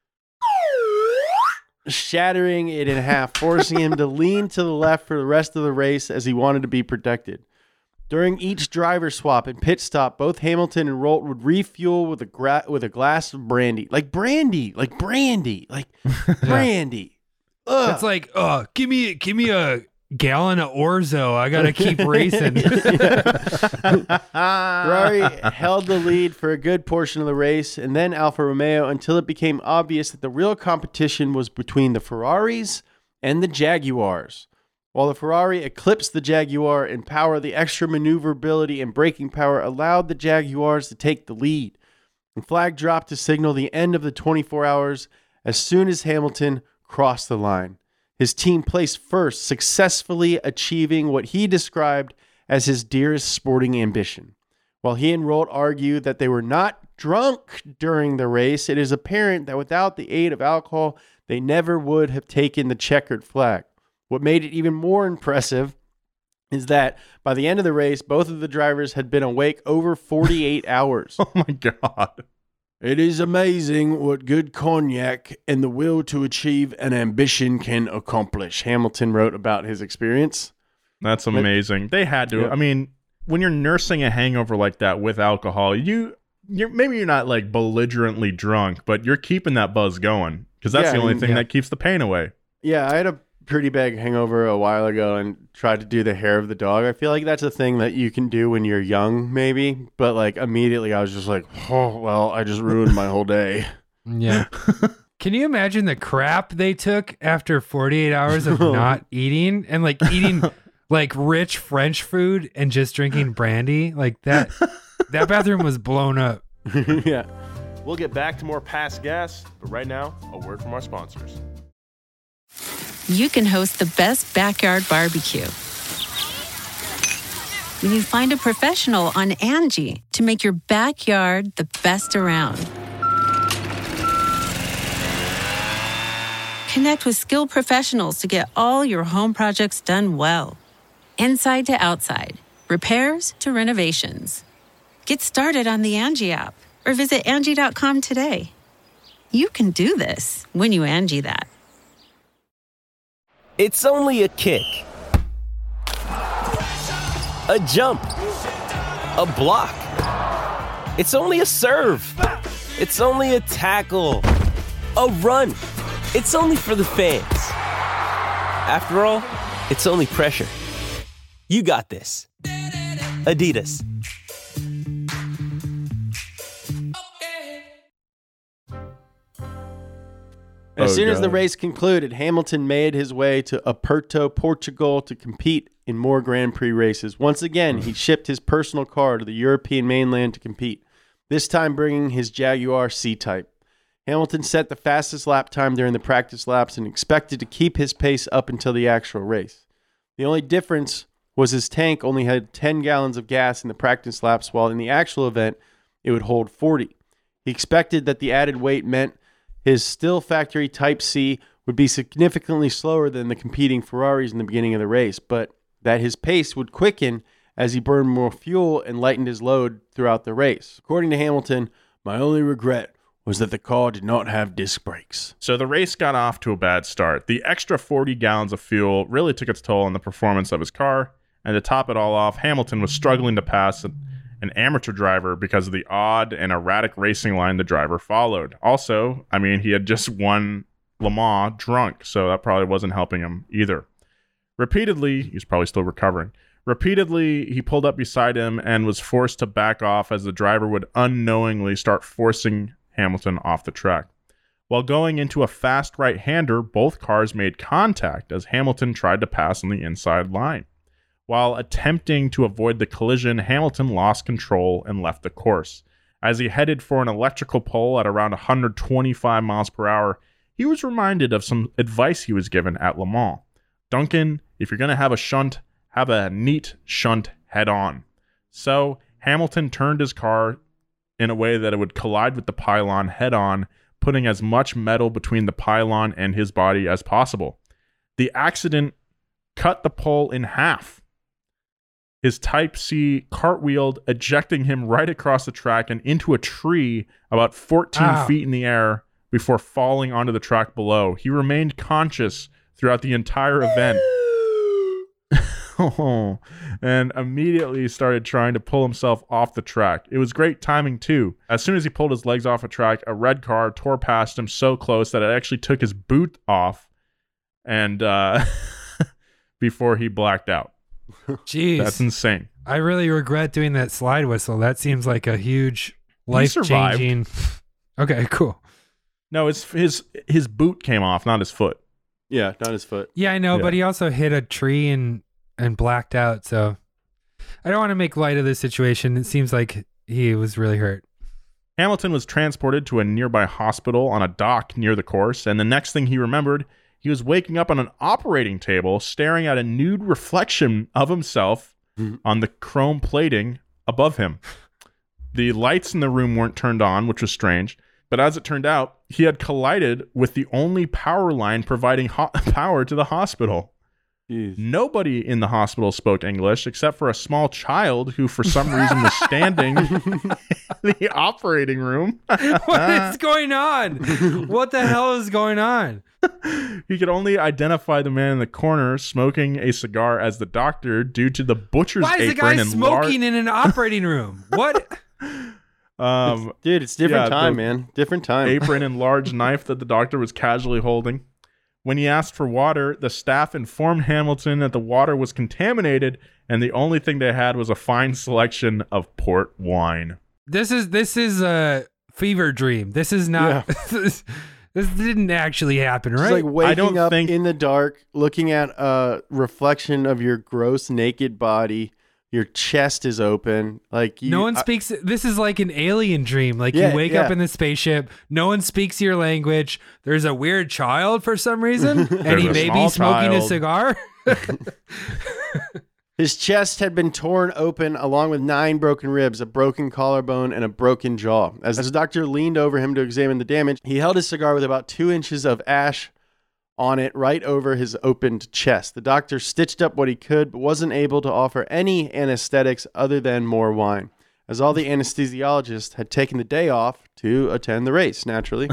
shattering it in half, forcing him to lean to the left for the rest of the race as he wanted to be protected. During each driver swap and pit stop, both Hamilton and Rolt would refuel with a gra- with a glass of brandy. Like brandy, like brandy, like brandy. Ugh. It's like, oh, give me give me a gallon of Orzo. I got to keep racing. Ferrari held the lead for a good portion of the race, and then Alfa Romeo, until it became obvious that the real competition was between the Ferraris and the Jaguars. While the Ferrari eclipsed the Jaguar in power, the extra maneuverability and braking power allowed the Jaguars to take the lead. The flag dropped to signal the end of the twenty-four hours as soon as Hamilton crossed the line. His team placed first, successfully achieving what he described as his dearest sporting ambition. While he and Rolt argue that they were not drunk during the race, it is apparent that without the aid of alcohol, they never would have taken the checkered flag. What made it even more impressive is that by the end of the race, both of the drivers had been awake over forty-eight hours. Oh my God. It is amazing what good cognac and the will to achieve an ambition can accomplish. Hamilton wrote about his experience. That's amazing. They had to. Yeah. I mean, when you're nursing a hangover like that with alcohol, you, you're maybe you're not like belligerently drunk, but you're keeping that buzz going because that's yeah, the only I mean, thing yeah. that keeps the pain away. Yeah, I had a pretty bad hangover a while ago and tried to do the hair of the dog. I feel like that's a thing that you can do when you're young, maybe. But like immediately I was just like, oh, well, I just ruined my whole day. Yeah. Can you imagine the crap they took after forty-eight hours of not eating and like eating like rich French food and just drinking brandy? Like that, that bathroom was blown up. Yeah. We'll get back to more Past Gas, but right now, a word from our sponsors. You can host the best backyard barbecue when you find a professional on Angie to make your backyard the best around. Connect with skilled professionals to get all your home projects done well. Inside to outside, repairs to renovations. Get started on the Angie app or visit Angie dot com today. You can do this when you Angie that. It's only a kick, a jump, a block. It's only a serve. It's only a tackle, a run. It's only for the fans. After all, it's only pressure. You got this. Adidas. As Oh, soon as the God. race concluded, Hamilton made his way to Oporto, Portugal to compete in more Grand Prix races. Once again, he shipped his personal car to the European mainland to compete, this time bringing his Jaguar C-Type. Hamilton set the fastest lap time during the practice laps and expected to keep his pace up until the actual race. The only difference was his tank only had ten gallons of gas in the practice laps, while in the actual event, it would hold forty. He expected that the added weight meant his still factory Type C would be significantly slower than the competing Ferraris in the beginning of the race, but that his pace would quicken as he burned more fuel and lightened his load throughout the race. According to Hamilton, my only regret was that the car did not have disc brakes. So the race got off to a bad start. The extra forty gallons of fuel really took its toll on the performance of his car, And to top it all off, Hamilton was struggling to pass an, an amateur driver because of the odd and erratic racing line the driver followed. Also, I mean, he had just won Le Mans drunk, so that probably wasn't helping him either. Repeatedly, he's probably still recovering. Repeatedly, he pulled up beside him and was forced to back off as the driver would unknowingly start forcing Hamilton off the track. While going into a fast right-hander, both cars made contact as Hamilton tried to pass on the inside line. While attempting to avoid the collision, Hamilton lost control and left the course. As he headed for an electrical pole at around one hundred twenty-five miles per hour, he was reminded of some advice he was given at Le Mans. Duncan, if you're going to have a shunt, have a neat shunt head-on. So Hamilton turned his car in a way that it would collide with the pylon head-on, putting as much metal between the pylon and his body as possible. The accident cut the pole in half. His Type C cartwheeled, ejecting him right across the track and into a tree about fourteen Ow. feet in the air before falling onto the track below. He remained conscious throughout the entire event. Oh, and immediately started trying to pull himself off the track. It was great timing too. As soon as he pulled his legs off a track, a red car tore past him so close that it actually took his boot off, and uh, before he blacked out. Jeez, that's insane. I really regret doing that slide whistle. That seems like a huge life changing. Okay, cool. No, it's his his boot came off, not his foot. Yeah, not his foot. Yeah, I know, Yeah. but he also hit a tree and and blacked out. So I don't want to make light of this situation. It seems like he was really hurt. Hamilton was transported to a nearby hospital on a dock near the course, and the next thing he remembered, he was waking up on an operating table, staring at a nude reflection of himself on the chrome plating above him. The lights in the room weren't turned on, which was strange, but as it turned out, he had collided with the only power line providing ho- power to the hospital. Jeez. Nobody in the hospital spoke English except for a small child who, for some reason, was standing in the operating room. What is going on? What the hell is going on? He could only identify the man in the corner smoking a cigar as the doctor due to the butcher's Why is the apron guy and smoking lar- in an operating room? What? um, It's- dude, it's different yeah, time, the man. Different time. apron and large knife that the doctor was casually holding. When he asked for water, the staff informed Hamilton that the water was contaminated and the only thing they had was a fine selection of port wine. This is this is a fever dream. This is not. this, this didn't actually happen, It's right? like waking don't up think- in the dark, looking at a reflection of your gross naked body. Your chest is open. Like you, no one I- speaks. This is like an alien dream. Like Yeah, you wake yeah. up in the spaceship. No one speaks your language. There's a weird child for some reason, and There's he a may be small smoking a child. cigar. His chest had been torn open along with nine broken ribs, a broken collarbone, and a broken jaw. As the doctor leaned over him to examine the damage, he held his cigar with about two inches of ash on it right over his opened chest. The doctor stitched up what he could, but wasn't able to offer any anesthetics other than more wine, as all the anesthesiologists had taken the day off to attend the race, naturally.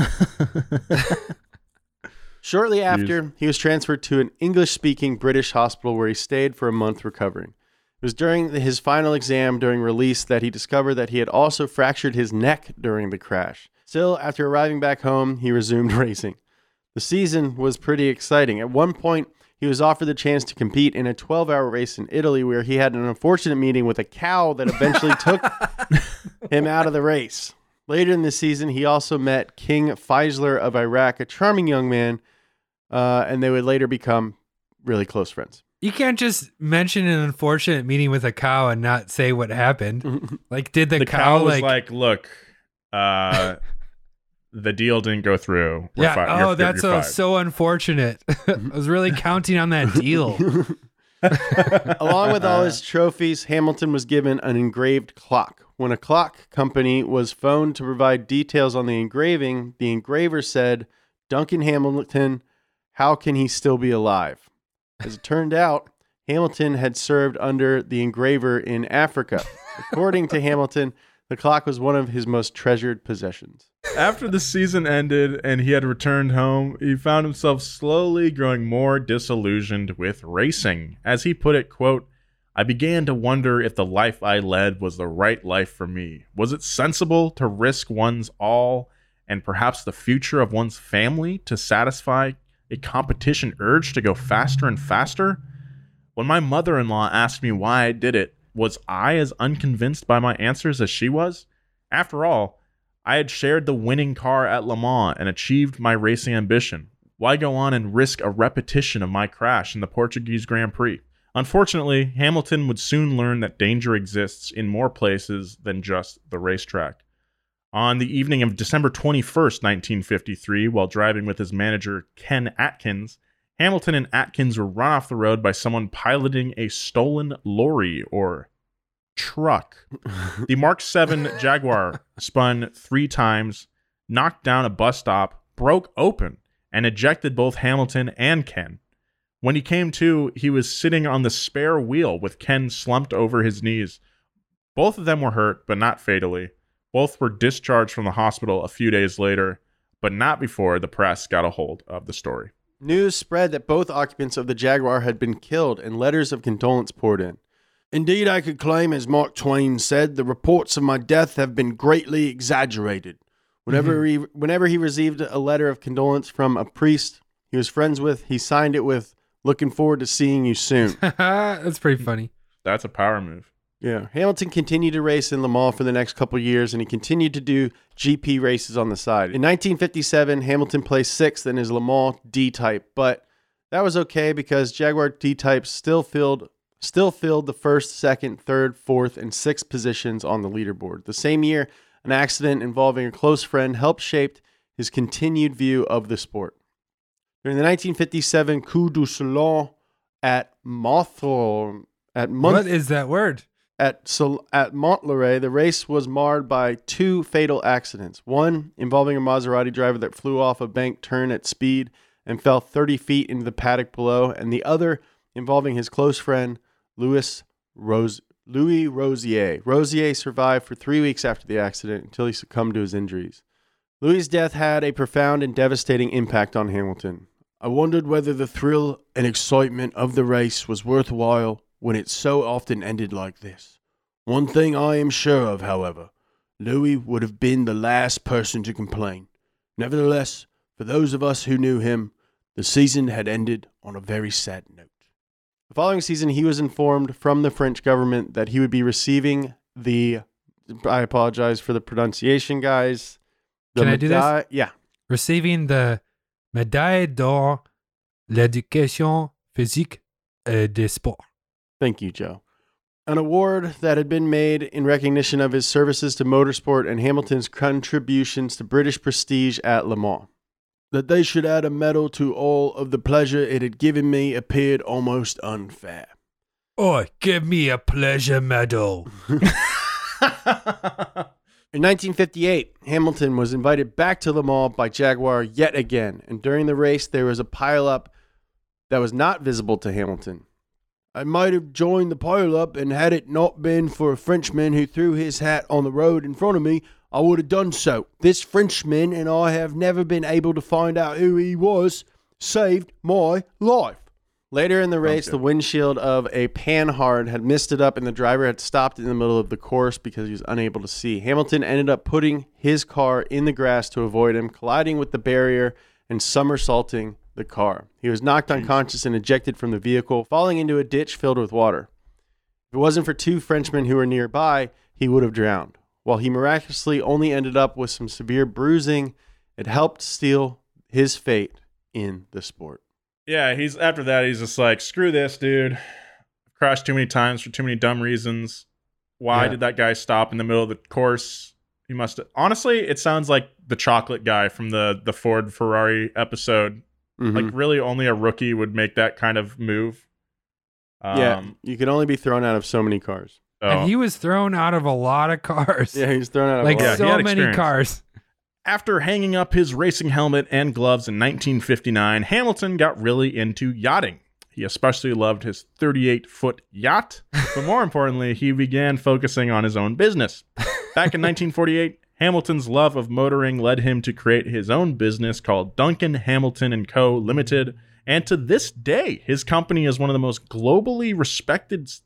Shortly after, he was transferred to an English-speaking British hospital where he stayed for a month recovering. It was during his final exam during release that he discovered that he had also fractured his neck during the crash. Still, after arriving back home, he resumed racing. The season was pretty exciting. At one point, he was offered the chance to compete in a twelve-hour race in Italy where he had an unfortunate meeting with a cow that eventually took him out of the race. Later in the season, he also met King Faisal of Iraq, a charming young man, uh, and they would later become really close friends. You can't just mention an unfortunate meeting with a cow and not say what happened. Like, did the, The cow, cow was like, like, look, uh, the deal didn't go through. We're yeah, fi- oh, you're- that's you're uh, fired. so unfortunate. I was really counting on that deal. Along with all his trophies, Hamilton was given an engraved clock. When a clock company was phoned to provide details on the engraving, the engraver said, "Duncan Hamilton, how can he still be alive?" As it turned out, Hamilton had served under the engraver in Africa. According to Hamilton, the clock was one of his most treasured possessions. After the season ended and he had returned home, he found himself slowly growing more disillusioned with racing. As he put it, quote, I began to wonder if the life I led was the right life for me. Was it sensible to risk one's all and perhaps the future of one's family to satisfy a competition urge to go faster and faster? When my mother-in-law asked me why I did it, was I as unconvinced by my answers as she was? After all, I had shared the winning car at Le Mans and achieved my racing ambition. Why go on and risk a repetition of my crash in the Portuguese Grand Prix? Unfortunately, Hamilton would soon learn that danger exists in more places than just the racetrack. On the evening of December twenty-first, nineteen fifty-three, while driving with his manager Ken Atkins, Hamilton and Atkins were run off the road by someone piloting a stolen lorry or truck. The Mark seven Jaguar spun three times, knocked down a bus stop, broke open, and ejected both Hamilton and Ken. When he came to, he was sitting on the spare wheel with Ken slumped over his knees. Both of them were hurt, but not fatally. Both were discharged from the hospital a few days later, but not before the press got a hold of the story. News spread that both occupants of the Jaguar had been killed and letters of condolence poured in. Indeed, I could claim, as Mark Twain said, the reports of my death have been greatly exaggerated. Whenever he, whenever he received a letter of condolence from a priest he was friends with, he signed it with, "Looking forward to seeing you soon." That's pretty funny. That's a power move. Yeah. Hamilton continued to race in Le Mans for the next couple of years, and he continued to do G P races on the side. In nineteen fifty-seven, Hamilton placed sixth in his Le Mans D-Type, but that was okay because Jaguar D-Types still filled still filled the first, second, third, fourth, and sixth positions on the leaderboard. The same year, an accident involving a close friend helped shape his continued view of the sport. During the nineteen fifty-seven Coup du Salon at Montreux, at Mont- what is that word? At Sol- at Montlhéry, the race was marred by two fatal accidents. One involving a Maserati driver that flew off a bank turn at speed and fell thirty feet into the paddock below, and the other involving his close friend Louis Rose. Louis Rosier. Rosier survived for three weeks after the accident until he succumbed to his injuries. Louis' death had a profound and devastating impact on Hamilton. I wondered whether the thrill and excitement of the race was worthwhile when it so often ended like this. One thing I am sure of, however, Louis would have been the last person to complain. Nevertheless, for those of us who knew him, the season had ended on a very sad note. The following season, he was informed from the French government that he would be receiving the, I apologize for the pronunciation, guys. The Can I do meda- this? Yeah. Receiving the Médaille d'Or l'Éducation Physique et des Sports. Thank you, Joe. An award that had been made in recognition of his services to motorsport and Hamilton's contributions to British prestige at Le Mans. That they should add a medal to all of the pleasure it had given me appeared almost unfair. Oh, give me a pleasure medal. In nineteen fifty-eight, Hamilton was invited back to Le Mans by Jaguar yet again, and during the race there was a pile-up that was not visible to Hamilton. I might have joined the pile-up, and had it not been for a Frenchman who threw his hat on the road in front of me, I would have done so. This Frenchman, and I have never been able to find out who he was, saved my life. Later in the race, Okay. the windshield of a Panhard had misted up and the driver had stopped in the middle of the course because he was unable to see. Hamilton ended up putting his car in the grass to avoid him, colliding with the barrier and somersaulting the car. He was knocked unconscious and ejected from the vehicle, falling into a ditch filled with water. If it wasn't for two Frenchmen who were nearby, he would have drowned. While he miraculously only ended up with some severe bruising, it helped seal his fate in the sport. Yeah, he's after that, he's just like, screw this, dude. I've crashed too many times for too many dumb reasons. Why Yeah. did that guy stop in the middle of the course? He must have. Honestly, it sounds like the chocolate guy from the, the Ford Ferrari episode. Mhm. Like, really, only a rookie would make that kind of move. Um, yeah, you can only be thrown out of so many cars. so- And he was thrown out of a lot of cars. Yeah, he's thrown out of like a lot. Yeah, he so had many experience. cars. After hanging up his racing helmet and gloves in nineteen fifty-nine, Hamilton got really into yachting. He especially loved his thirty-eight foot yacht, but more importantly, he began focusing on his own business. Back in nineteen forty-eight, Hamilton's love of motoring led him to create his own business called Duncan Hamilton and Co. Limited, and to this day, his company is one of the most globally respected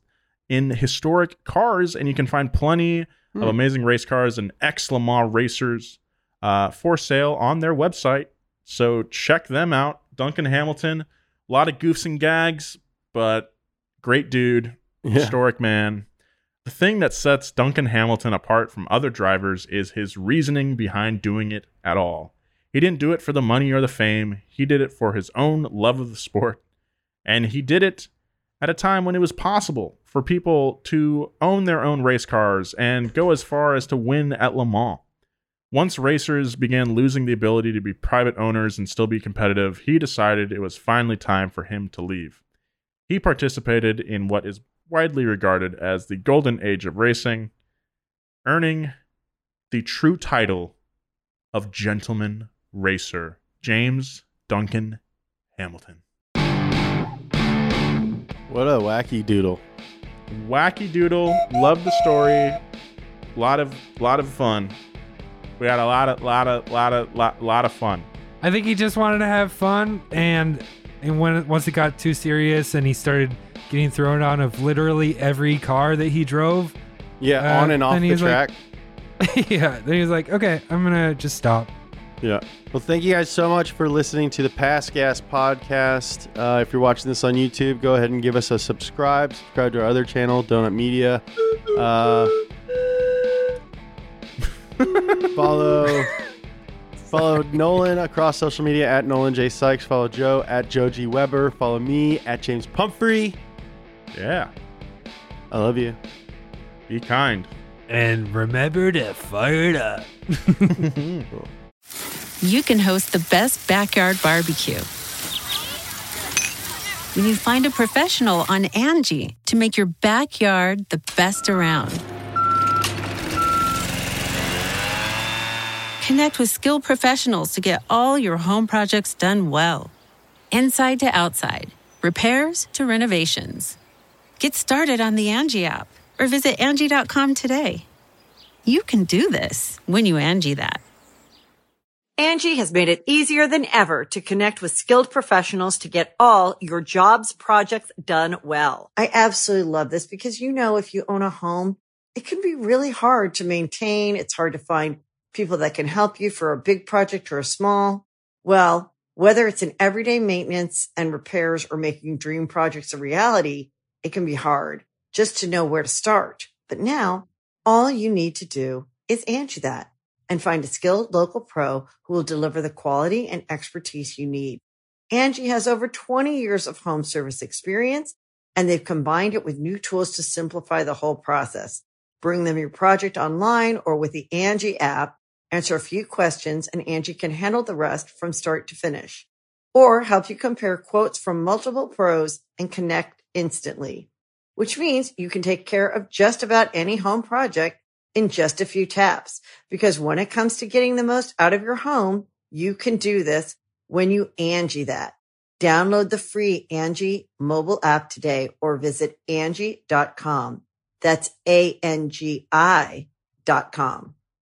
in historic cars, and you can find plenty Hmm. of amazing race cars and ex-Le Mans racers uh, for sale on their website. So check them out. Duncan Hamilton, a lot of goofs and gags, but great dude, Yeah. historic man. The thing that sets Duncan Hamilton apart from other drivers is his reasoning behind doing it at all. He didn't do it for the money or the fame. He did it for his own love of the sport. And he did it at a time when it was possible for people to own their own race cars and go as far as to win at Le Mans. Once racers began losing the ability to be private owners and still be competitive, he decided it was finally time for him to leave. He participated in what is widely regarded as the golden age of racing, earning the true title of Gentleman Racer, James Duncan Hamilton. What a wacky doodle. Wacky doodle. Love the story. Lot of lot of fun. We had a lot of lot of lot of lot, lot of fun. I think he just wanted to have fun, and and when once it got too serious and he started getting thrown out of literally every car that he drove. Yeah, uh, on and off then he the was track. Like, yeah, then he was like, okay, I'm gonna just stop. Yeah. Well, thank you guys so much for listening to the Pass Gas podcast. Uh, if you're watching this on YouTube, go ahead and give us a subscribe. Subscribe to our other channel, Donut Media. Uh, follow follow Nolan across social media at Nolan J Sykes. Follow Joe at Joe G Weber. Follow me at James Pumphrey. Yeah. I love you. Be kind. And remember to fire it up. You can host the best backyard barbecue when you find a professional on Angie to make your backyard the best around. Connect with skilled professionals to get all your home projects done well. Inside to outside, repairs to renovations. Get started on the Angie app or visit Angie dot com today. You can do this when you Angie that. Angie has made it easier than ever to connect with skilled professionals to get all your jobs projects done well. I absolutely love this because, you know, if you own a home, it can be really hard to maintain. It's hard to find people that can help you for a big project or a small. Well, whether it's in everyday maintenance and repairs or making dream projects a reality, it can be hard just to know where to start. But now all you need to do is Angie that and find a skilled local pro who will deliver the quality and expertise you need. Angie has over twenty years of home service experience, and they've combined it with new tools to simplify the whole process. Bring them your project online or with the Angie app, answer a few questions, and Angie can handle the rest from start to finish. Or help you compare quotes from multiple pros and connect instantly, which means you can take care of just about any home project in just a few taps. Because when it comes to getting the most out of your home, you can do this when you Angie that. Download the free Angie mobile app today or visit Angie dot com. That's A N G I dot com.